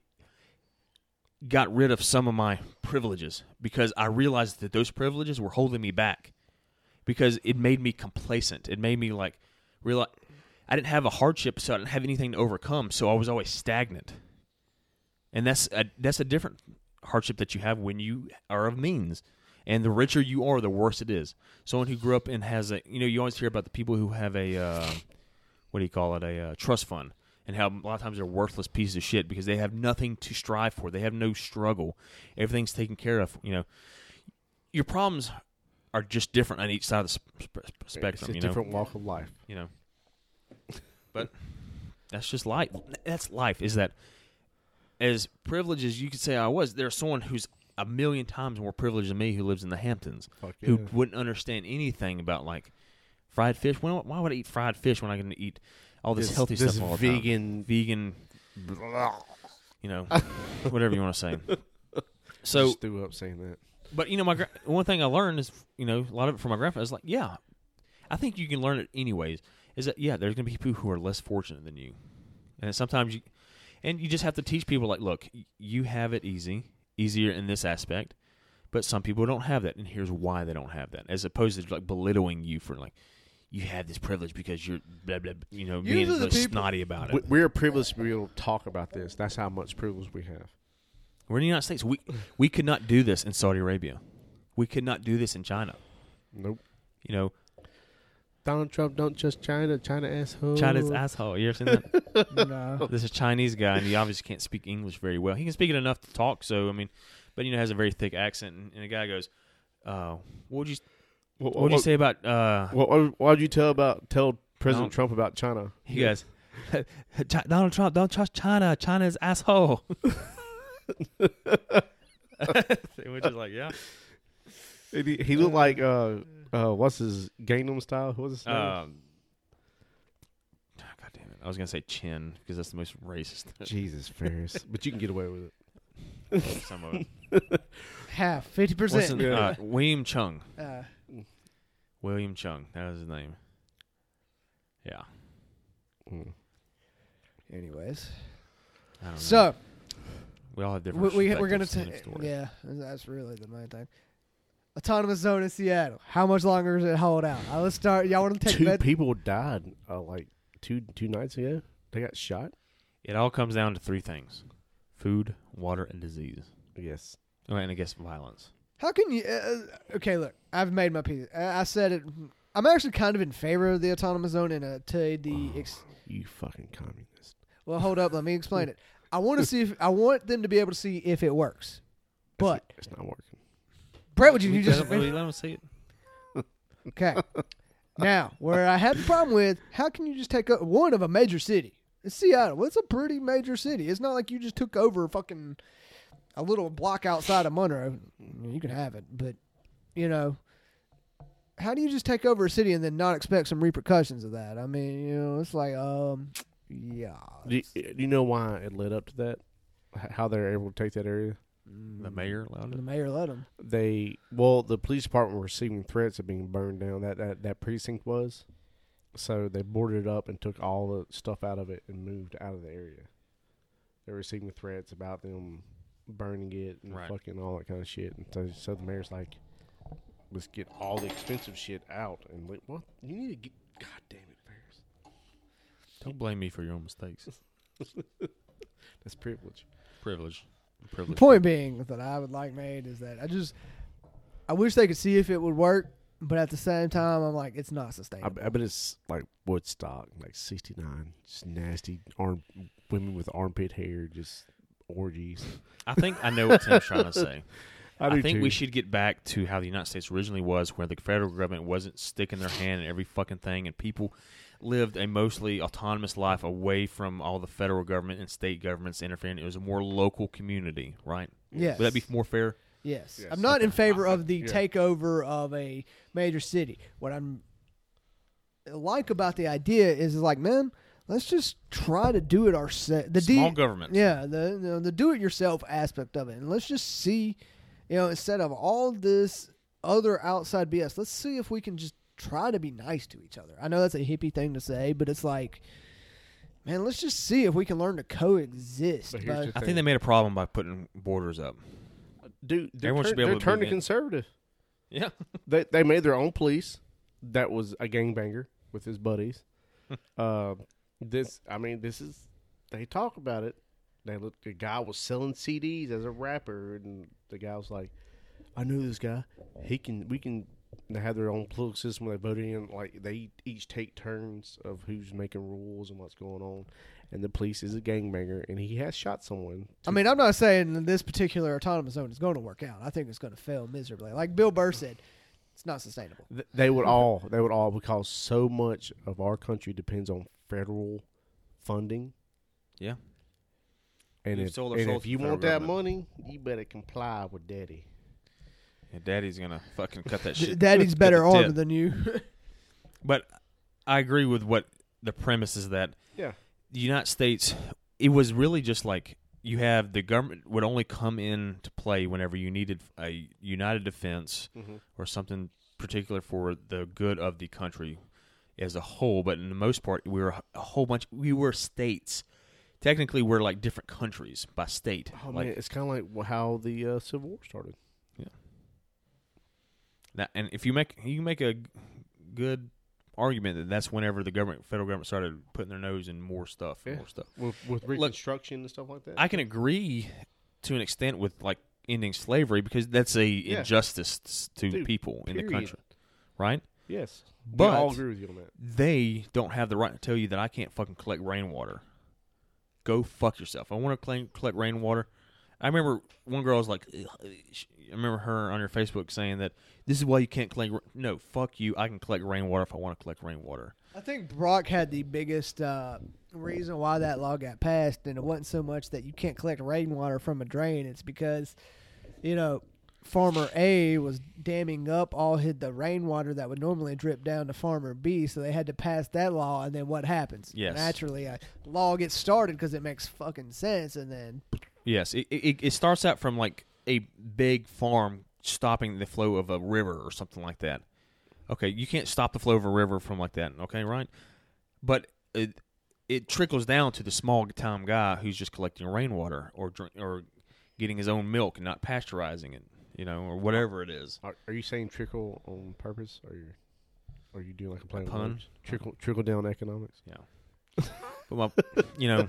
S2: got rid of some of my privileges because I realized that those privileges were holding me back because it made me complacent. It made me like realize I didn't have a hardship, so I didn't have anything to overcome. So I was always stagnant, and that's a, that's a different hardship that you have when you are of means. And the richer you are, the worse it is. Someone who grew up and has a, you know, you always hear about the people who have a, uh, what do you call it, a uh, trust fund, and how a lot of times they're worthless pieces of shit because they have nothing to strive for. They have no struggle. Everything's taken care of. You know, your problems are just different on each side of the sp- sp-
S3: It's
S2: spectrum.
S3: a
S2: You know,
S3: different walk of life.
S2: you know, but that's just life. That's life. Is that as privileged as you could say I was? There's someone who's a million times more privileged than me who lives in the Hamptons,
S3: Fuck
S2: who
S3: yeah.
S2: wouldn't understand anything about like fried fish. Why, why would I eat fried fish when I can eat all this, healthy
S3: this
S2: stuff all the time?
S3: vegan,
S2: Vegan, you know, whatever you want to say. So,
S3: just threw up saying that.
S2: but you know, my gra- one thing I learned is, you know, a lot of it from my grandfather is like, yeah, I think you can learn it anyways. Is that yeah, there's gonna be people who are less fortunate than you, and sometimes you, and you just have to teach people like, look, y- you have it easy, easier in this aspect, but some people don't have that, and here's why they don't have that, as opposed to like belittling you for like, you have this privilege because you're blah blah, blah you know, being
S1: Usually the
S2: really
S1: people-
S2: snotty about it.
S3: We- We're privileged to be able to talk about this. That's how much privilege we have.
S2: We're in the United States. We we could not do this in Saudi Arabia. We could not do this in China.
S3: Nope.
S2: You know,
S3: Donald Trump don't just China. China asshole.
S2: China's asshole. You ever seen that?
S1: No.
S2: This is a Chinese guy, and he obviously can't speak English very well. He can speak it enough to talk, so, I mean, but, you know, has a very thick accent. And, and the guy goes, uh, what would you
S3: What
S2: what would you say about, uh,
S3: What, what, what would you tell about tell President
S2: Don't-
S3: Trump about China?
S2: he goes, "Ch- Donald Trump, don't trust China. China's asshole. Which is like, yeah.
S3: And He, he looked like uh uh what's his Gangnam Style? What's his name?
S2: Um, God damn I was gonna say chin because that's the most racist.
S3: Jesus, Ferris. But you can get away with it.
S2: Some of it.
S1: Half, fifty
S2: What's
S1: percent.
S2: his- uh, William Chung.
S1: Uh,
S2: William Chung. That was his name. Yeah.
S3: Mm.
S1: anyways,
S2: I don't know.
S1: so
S2: we all have
S1: we,
S2: different.
S1: we we're gonna
S2: perspectives
S1: take
S2: on the story.
S1: yeah, that's really the main thing. Autonomous zone in Seattle. How much longer does it hold out? Uh, let's start. Y'all want to take
S3: Two
S1: med-
S3: people died uh, like two two nights ago. They got shot.
S2: It all comes down to three things: food, water, and disease.
S3: Yes.
S2: Oh, and I guess violence.
S1: How can you? Uh, okay, look, I've made my piece. I, I said it. I'm actually kind of in favor of the autonomous zone and uh, to the. Ex-
S3: You fucking communist.
S1: well, hold up. Let me explain it. I want to see if I want them to be able to see if it works. But
S3: It's, it's not working.
S1: Brett, would you,
S2: We
S1: you just
S2: let 'em- we let 'em see it.
S1: okay? Now, where I have the problem with, how can you just take up one of a major city? It's Seattle. Well, it's a pretty major city. It's not like you just took over fucking a little block outside of Monroe. You can have it, but you know, how do you just take over a city and then not expect some repercussions of that? I mean, you know, it's like, um, yeah.
S3: Do you, do you know why it led up to that? H- How they're able to take that area?
S2: The mayor allowed
S1: The
S2: it.
S1: mayor let them.
S3: They well, the police department were receiving threats of being burned down. That that that precinct was, so they boarded it up and took all the stuff out of it and moved out of the area. They're receiving threats about them burning it and
S2: Right.
S3: fucking all that kind of shit. And so, so the mayor's like, let's get all the expensive shit out. And like, what? You need to get. God damn it, Ferris.
S2: Don't blame me for your own mistakes.
S3: That's privilege.
S2: Privilege.
S1: The
S2: Privilege.
S1: point being that I would like made is that I just, I wish they could see if it would work, but at the same time, I'm like, it's not
S3: I,
S1: sustainable.
S3: I bet it's like Woodstock, like sixty-nine, just nasty arm women with armpit hair, just orgies.
S2: I think I know what Tim's trying to say.
S3: I,
S2: I,
S3: do
S2: think
S3: too.
S2: we should get back to how the United States originally was, where the federal government wasn't sticking their hand in every fucking thing, and people lived a mostly autonomous life away from all the federal government and state governments interfering. It was a more local community, right?
S1: Yes.
S2: Would that be more fair?
S1: Yes.
S3: Yes.
S1: I'm not in
S2: Okay.
S1: favor of the
S3: Yeah.
S1: takeover of a major city. What I'm like about the idea is like, man, let's just try to do it ourselves. The
S2: Small
S1: D-
S2: government.
S1: Yeah, the you know, the do-it-yourself aspect of it, and let's just see, you know, instead of all this other outside B S, let's see if we can just try to be nice to each other. I know that's a hippie thing to say, but it's like, man, let's just see if we can learn to coexist.
S3: But here's
S1: But-
S3: the
S2: I
S3: thing.
S2: think they made a problem by putting borders up.
S3: Dude, they're,
S2: Everyone
S3: turn,
S2: should be able
S3: they're
S2: to
S3: turning
S2: move in.
S3: conservative.
S2: Yeah.
S3: They they made their own police that was a gangbanger with his buddies. uh, this, I mean, this is they talk about it. They look. The guy was selling C Ds as a rapper, and the guy was like, "I know this guy. He can. We can." They have their own political system where they vote in. Like they each take turns of who's making rules and what's going on. And the police is a gangbanger, and he has shot someone.
S1: I mean, I'm not saying that this particular autonomous zone is going to work out. I think it's going to fail miserably. Like Bill Burr said, it's not sustainable.
S3: Th- They would all, they would all, because so much of our country depends on federal funding.
S2: Yeah.
S3: And
S2: We've
S3: if,
S2: sold our
S3: and
S2: souls
S3: if
S2: to
S3: you
S2: the
S3: want
S2: federal
S3: that
S2: government.
S3: money, you better comply with daddy.
S2: Yeah, Daddy's gonna fucking cut that
S1: D-
S2: shit.
S1: Daddy's better
S2: Cut the
S1: armed
S2: tip.
S1: than you.
S2: But I agree with what the premise is that
S3: Yeah.
S2: the United States, it was really just like you have the government would only come in to play whenever you needed a united defense
S3: Mm-hmm.
S2: or something particular for the good of the country as a whole. But in the most part, we were a whole bunch. We were states. Technically, we're like different countries by state.
S3: Oh,
S2: like,
S3: man, it's kind of like wh- how the uh, Civil War started.
S2: that, and if you make you make a g- good argument that that's whenever the government, federal government, started putting their nose in more stuff, and
S3: Yeah.
S2: more stuff.
S3: With, with Reconstruction and stuff like that.
S2: I can agree to an extent with like ending slavery because that's a
S3: Yeah.
S2: injustice to
S3: Dude,
S2: people in the
S3: period.
S2: country, right?
S3: yes.
S2: But
S3: we all agree with you on that.
S2: they don't have the right to tell you that I can't fucking collect rainwater. Go fuck yourself. I want to claim, collect rainwater. I remember one girl was like, "Ugh," I remember her on her Facebook saying that this is why you can't collect. ra-" No, fuck you. I can collect rainwater if I want to collect rainwater.
S1: I think Brock had the biggest uh, reason why that law got passed, and it wasn't so much that you can't collect rainwater from a drain. It's because, you know, Farmer A was damming up all his, the rainwater that would normally drip down to Farmer B, so they had to pass that law. And then what happens?
S2: Yes.
S1: Naturally, a law gets started because it makes fucking sense, and then
S2: Yes, it, it it starts out from like a big farm stopping the flow of a river or something like that. Okay, you can't stop the flow of a river from like that. Okay, right? But it it trickles down to the small time guy who's just collecting rainwater or drink, or getting his own milk and not pasteurizing it, you know, or whatever it is.
S3: Are, are you saying trickle on purpose, or you are you doing like a play
S2: A
S3: on
S2: pun?
S3: words? Trickle trickle down economics.
S2: Yeah. But my, you know,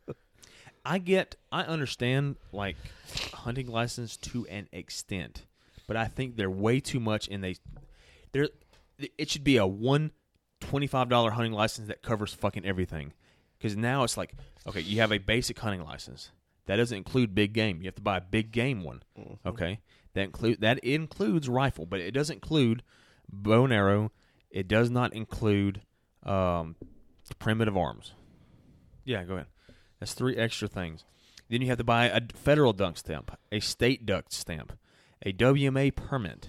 S2: I get, I understand like hunting license to an extent, but I think they're way too much, and they, they're, it should be a one twenty-five dollar hunting license that covers fucking everything. Because now it's like, okay, you have a basic hunting license that doesn't include big game. You have to buy a big game one.
S3: Mm-hmm.
S2: Okay, that include that includes rifle, but it doesn't include bow and arrow. It does not include um, primitive arms. Yeah, go ahead. That's three extra things. Then you have to buy a federal duck stamp, a state duck stamp, a W M A permit.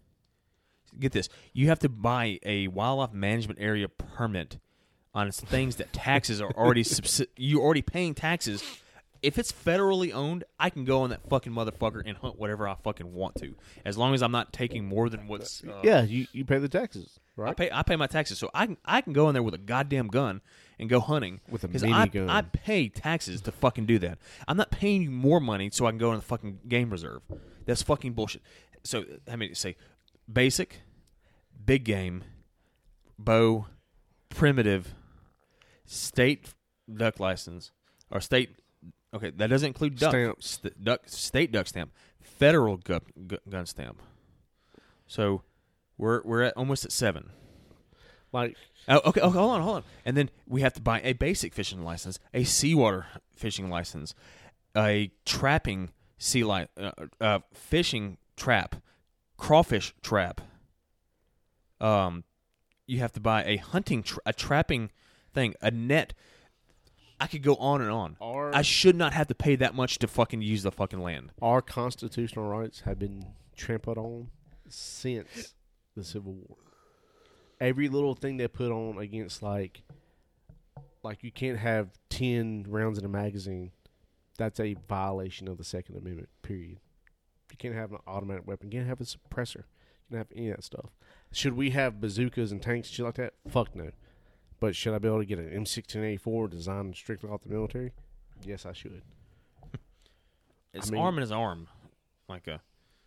S2: Get this. You have to buy a wildlife management area permit on things that taxes are already subsi- you're already paying taxes. If it's federally owned, I can go on that fucking motherfucker and hunt whatever I fucking want to, as long as I'm not taking more than what's. Uh,
S3: Yeah, you, you pay the taxes,
S2: I
S3: right?
S2: pay I pay my taxes, so I can I can go in there with a goddamn gun and go hunting
S3: With a
S2: 'cause
S3: mini
S2: I,
S3: gun.
S2: I pay taxes to fucking do that. I'm not paying you more money so I can go in the fucking game reserve. That's fucking bullshit. So I mean, say basic, big game, bow, primitive, state duck license or state. Okay, that doesn't include duck
S3: Stamps.
S2: st- duck state duck stamp, federal gu- gu- gun stamp. So we're we're at almost at seven.
S3: Like,
S2: Oh, okay, okay, hold on, hold on. And then we have to buy a basic fishing license, a seawater fishing license, a trapping sea li- uh, uh, fishing trap, crawfish trap. Um, you have to buy a hunting, tra- a trapping thing, a net. I could go on and on.
S3: our
S2: I should not have to pay that much to fucking use the fucking land.
S3: our constitutional rights have been trampled on since the Civil War. Every little thing they put on against, like, like you can't have ten rounds in a magazine. That's a violation of the Second Amendment. Period. You can't have an automatic weapon. You can't have a suppressor. You can't have any of that stuff. Should we have bazookas and tanks and shit like that? Fuck no. But should I be able to get an M sixteen eighty-four designed strictly off the military? Yes, I should.
S2: It's
S3: I mean-
S2: arm in his arm, like a.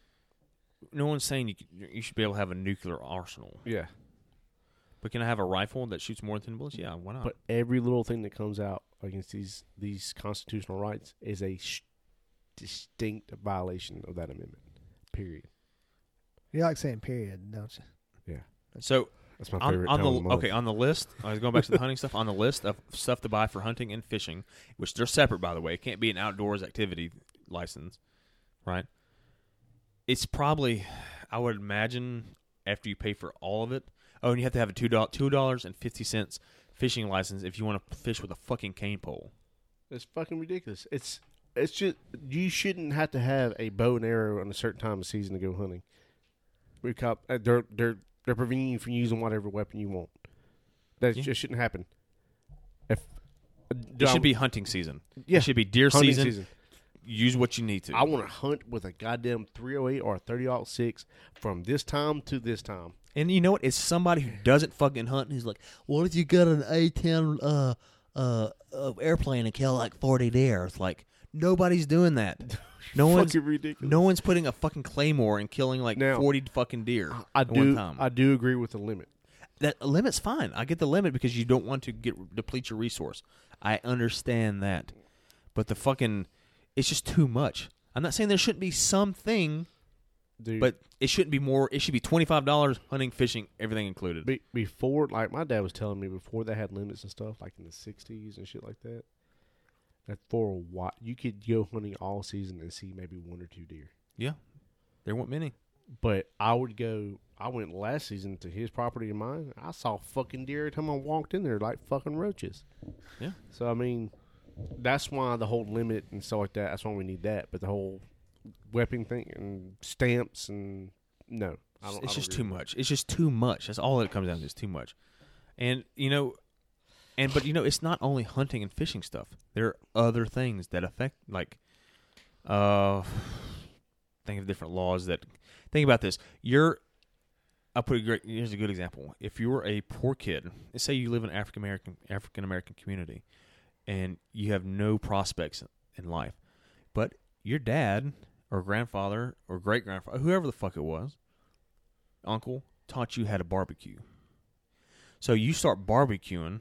S2: No one's saying you could- you should be able to have a nuclear arsenal,
S3: Yeah.
S2: but can I have a rifle that shoots more than ten bullets? Yeah, why not?
S3: But every little thing that comes out against these these constitutional rights is a sh- distinct violation of that amendment. Period.
S1: you like saying period, don't you?
S2: so
S3: That's my
S2: on,
S3: favorite.
S2: on
S3: time
S2: the
S3: of the month.
S2: okay on the list, I was going back to the hunting stuff. On the list of stuff to buy for hunting and fishing, which they're separate, by the way. It can't be an outdoors activity license, right? It's probably, I would imagine, after you pay for all of it. Oh, and you have to have a two dollars two dollars and fifty cents fishing license if you want to fish with a fucking cane pole.
S3: It's fucking ridiculous. It's it's just you shouldn't have to have a bow and arrow on a certain time of season to go hunting. Because uh, they're they're they're preventing you from using whatever weapon you want. That
S2: Yeah.
S3: just shouldn't happen. If
S2: It should be hunting season.
S3: yeah,
S2: It should be deer
S3: hunting
S2: season.
S3: season.
S2: Use what you need to.
S3: I want to hunt with a goddamn three oh eight or a thirty oh six from this time to this time.
S2: And you know what? It's somebody who doesn't fucking hunt and he's like,
S4: What if you got an A ten uh, uh, uh, airplane and kill like forty deer?
S2: it's like nobody's doing that. No one's
S3: Fucking ridiculous.
S2: no one's putting a fucking claymore and killing like
S3: Now,
S2: forty fucking deer
S3: I
S2: at one
S3: do
S2: time.
S3: I do agree with the limit.
S2: that limit's fine. I get the limit because you don't want to get deplete your resource. I understand that, but the fucking it's just too much. I'm not saying there shouldn't be something,
S3: Dude,
S2: but it shouldn't be more. It should be twenty five dollars hunting, fishing, everything included.
S3: Be, before, like my dad was telling me, before they had limits and stuff, like in the sixties and shit like that, that for a while you could go hunting all season and see maybe one or two deer.
S2: Yeah, there weren't many.
S3: But I would go. I went last season to his property and mine. I saw fucking deer every time I walked in there, like fucking roaches.
S2: Yeah.
S3: So I mean, that's why the whole limit and stuff like that. That's why we need that. But the whole weapon thing and stamps and no, I don't,
S2: it's
S3: I don't
S2: just
S3: agree
S2: too
S3: with that.
S2: much. It's just too much. That's all it comes down to. Is too much. And you know, and but you know, it's not only hunting and fishing stuff. There are other things that affect, like, uh, think of different laws that. Think about this. You're. I'll put a great. Here's a good example. If you're a poor kid, let's say you live in an African American African American community, and you have no prospects in life, but your dad or grandfather or great grandfather, whoever the fuck it was, uncle, taught you how to barbecue. So you start barbecuing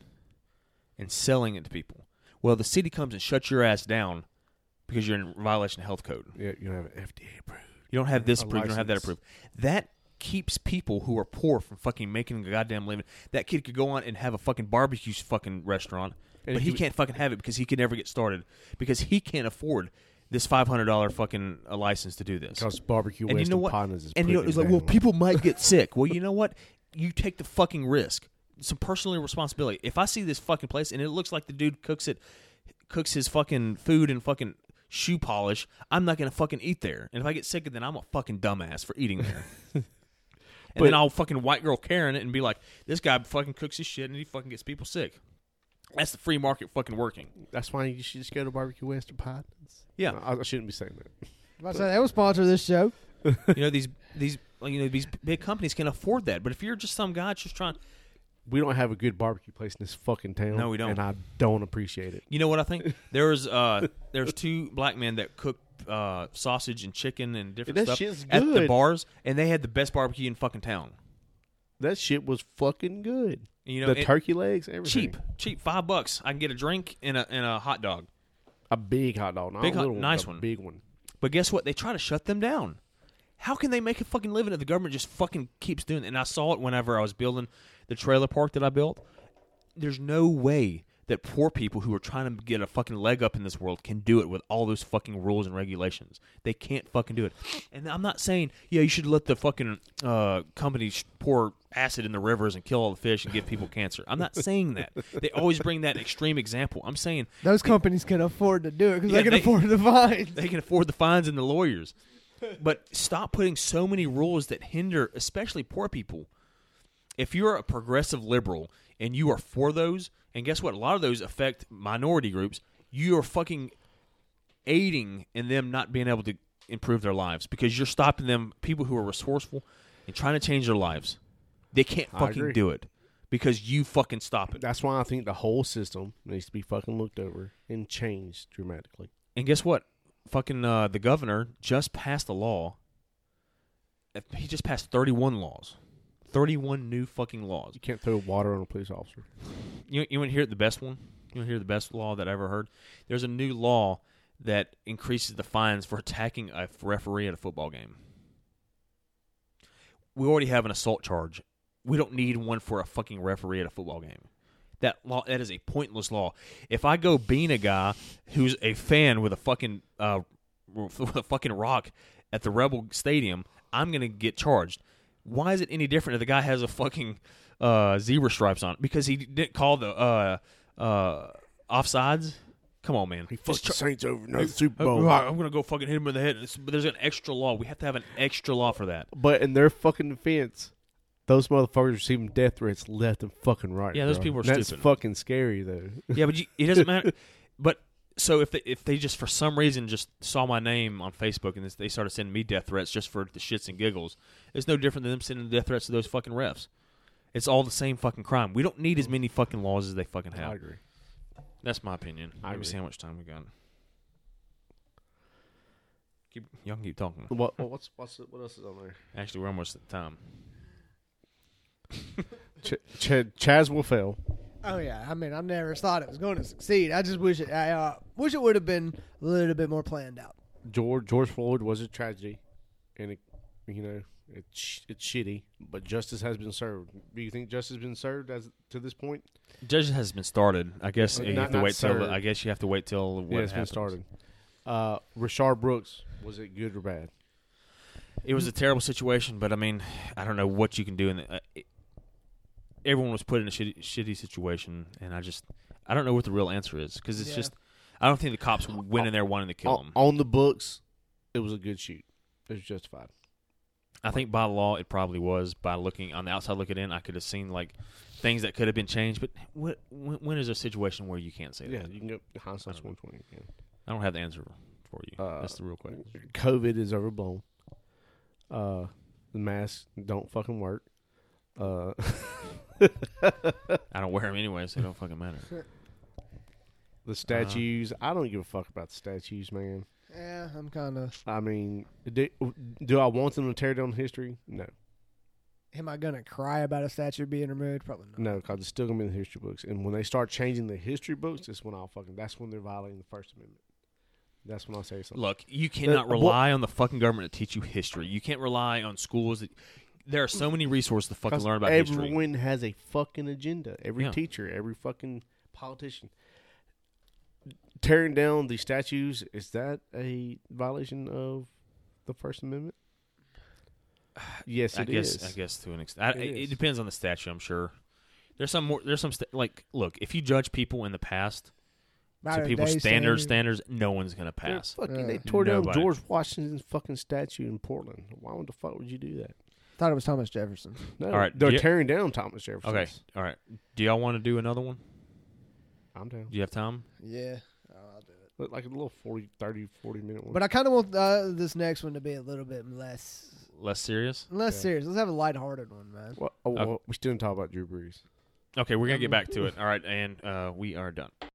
S2: and selling it to people. Well, the city comes and shuts your ass down because you're in violation of health code.
S3: Yeah, you don't have an F D A approved.
S2: You don't have this
S3: A
S2: approved. You don't have that
S3: license.
S2: approved. That keeps people who are poor from fucking making a goddamn living. That kid could go on and have a fucking barbecue fucking restaurant,
S3: And
S2: but
S3: he
S2: he
S3: would-
S2: can't fucking have it because he could never get started because he can't afford this five hundred dollar fucking uh, license to do this.
S3: Because barbecue
S2: And
S3: West
S2: you know
S3: and
S2: what?
S3: Partners is
S2: And you know,
S3: putting
S2: it's
S3: it
S2: like, well,
S3: down.
S2: people might get sick. Well, you know what? You take the fucking risk. Some personal responsibility. If I see this fucking place and it looks like the dude cooks it, cooks his fucking food and fucking shoe polish, I'm not gonna fucking eat there. And if I get sick, then I'm a fucking dumbass for eating there. and
S3: But-
S2: then I'll fucking white girl Karen it and be like, this guy fucking cooks his shit and he fucking gets people sick. That's the free market fucking working.
S3: That's why you should just go to barbecue West and Partners.
S2: Yeah.
S3: No, I, I shouldn't be saying that.
S1: If I say they will sponsor this show.
S2: you know these these you know these big companies can afford that. But if you're just some guy just trying.
S3: We don't have a good barbecue place in this fucking town.
S2: No, we don't.
S3: And I don't appreciate it.
S2: You know what I think? There was uh, there was two black men that cooked uh, sausage and chicken and different
S3: That
S2: stuff
S3: shit's
S2: at the
S3: good.
S2: bars, and they had the best barbecue in fucking town.
S3: That shit was fucking good.
S2: You know,
S3: the
S2: it-
S3: turkey legs, everything.
S2: cheap, cheap, five bucks. I can get a drink and a and a hot dog.
S3: A big hot dog. Not
S2: Big
S3: a
S2: hot-
S3: little
S2: nice
S3: a
S2: one.
S3: big one.
S2: But guess what? They try to shut them down. How can they make a fucking living if the government just fucking keeps doing it? And I saw it whenever I was building the trailer park that I built. There's no way that poor people who are trying to get a fucking leg up in this world can do it with all those fucking rules and regulations. They can't fucking do it. And I'm not saying, yeah, you should let the fucking uh, companies pour acid in the rivers and kill all the fish and give people cancer. I'm not saying that. They always bring that extreme example. I'm saying
S1: Those companies can afford to do it because
S2: Yeah,
S1: they can
S2: they-
S1: afford the fines.
S2: they can afford the fines and the lawyers. But stop putting so many rules that hinder, especially poor people. If you're a progressive liberal and you are for those, and guess what? A lot of those affect minority groups. You are fucking aiding in them not being able to improve their lives because you're stopping them, people who are resourceful and trying to change their lives. They can't
S3: I
S2: fucking
S3: agree.
S2: do it because you fucking stop it.
S3: That's why I think the whole system needs to be fucking looked over and changed dramatically.
S2: And guess what? Fucking uh, the governor just passed a law. He just passed thirty-one laws. thirty-one new fucking laws.
S3: You can't throw water on a police officer.
S2: You, you want to hear the best one? You want to hear the best law that I ever heard? There's a new law that increases the fines for attacking a referee at a football game. We already have an assault charge. We don't need one for a fucking referee at a football game. That law, that is a pointless law. If I go bean a guy who's a fan with a fucking uh, with a fucking rock at the Rebel Stadium, I'm gonna get charged. Why is it any different if the guy has a fucking uh, zebra stripes on it? Because he didn't call the uh, uh, offsides. Come on, man.
S3: He
S2: Just
S3: fucked the
S2: char-
S3: Saints over another Super
S2: Uh,
S3: Bowl.
S2: I'm gonna go fucking hit him in the head. It's- But there's an extra law. We have to have an extra law for that.
S3: But in their fucking defense, those motherfuckers receiving death threats left and fucking right.
S2: Yeah, those
S3: bro.
S2: people are
S3: That's
S2: stupid.
S3: fucking scary, though.
S2: Yeah, but you, it doesn't matter. But so if they, if they just for some reason just saw my name on Facebook and they started sending me death threats just for the shits and giggles, it's no different than them sending death threats to those fucking refs. It's all the same fucking crime. We don't need as many fucking laws as they fucking have.
S3: I agree.
S2: That's my opinion.
S3: I
S2: Let me
S3: agree.
S2: see how much time we got. Keep, y'all can keep talking.
S3: What, what what's what's what else is on there?
S2: Actually, we're almost at the time.
S3: Ch- Ch- Chaz Wilfell.
S1: Oh yeah, I mean, I never thought it was going to succeed. I just wish it. I uh, wish it would have been a little bit more planned out.
S3: George George Floyd was a tragedy, and it, you know it's it's shitty. But justice has been served. Do you think justice has been served as to this point?
S2: Judging has been started. I guess
S3: Not-
S2: you have to
S3: not
S2: wait till.
S3: served.
S2: I guess you have to wait till what
S3: yeah, it's
S2: happens.
S3: been started. Uh, Rashard Brooks, was it good or bad?
S2: It was a terrible situation, but I mean, I don't know what you can do. In the, uh, it, everyone was put in a shitty, shitty situation, and I just, I don't know what the real answer is because it's
S1: Yeah.
S2: just, I don't think the cops went in there wanting to kill
S3: on,
S2: him.
S3: on the books, it was a good shoot. It was justified.
S2: I think by law it probably was. By looking on the outside looking in, I could have seen like things that could have been changed. But what, when, when is there a situation where you can't say
S3: Yeah,
S2: that?
S3: you can go hindsight's one twenty. Yeah.
S2: I don't have the answer for you.
S3: Uh,
S2: That's the real question.
S3: COVID is overblown. Uh, the masks don't fucking work. Uh,
S2: I don't wear them anyway, so it don't fucking matter.
S3: the statues, I don't give a fuck about the statues, man.
S1: Yeah, I'm kind of.
S3: I mean, do, do I want them to tear down history? No.
S1: Am I gonna cry about a statue being removed? Probably not.
S3: No, because it's still going to be in the history books. And when they start changing the history books, that's when I'll fucking, that's when they're violating the First Amendment. That's when I'll say something.
S2: Look, you cannot
S3: Uh,
S2: rely on the fucking government to teach you history. You can't rely on schools. That, there are so many resources to fucking
S3: 'Cause
S2: learn about
S3: everyone
S2: history.
S3: has a fucking agenda. Every
S2: Yeah.
S3: teacher, every fucking politician. Tearing down the statues, is that a violation of the First Amendment? Yes,
S2: I
S3: it
S2: guess.
S3: is.
S2: I guess to an extent. I,
S3: It
S2: it,
S3: is.
S2: it depends on the statute. I'm sure. There's some more. There's some sta- like. Look, if you judge people in the past to
S1: Modern
S2: people's
S1: day
S2: standards,
S1: standards.
S2: standards, no one's gonna
S3: They're
S2: pass.
S3: fucking,
S1: Uh,
S3: they tore down
S2: nobody.
S3: George Washington's fucking statue in Portland. Why the fuck would you do that?
S1: Thought it was Thomas Jefferson.
S3: No,
S2: All right,
S3: they're
S2: do you-
S3: tearing down Thomas Jefferson.
S2: Okay. All right. Do y'all want to do another one?
S3: I'm down.
S2: Do you have time?
S1: Yeah, oh, I'll do it.
S3: Look like a little forty, thirty, forty minute one.
S1: But I kind of want uh, this next one to be a little bit less
S2: Less serious?
S1: less
S3: Yeah.
S1: serious. Let's have a lighthearted one, man.
S3: Well, oh,
S2: Okay.
S3: well, we still didn't talk about Drew Brees.
S2: Okay, we're gonna get back to it. All right, and uh, we are done.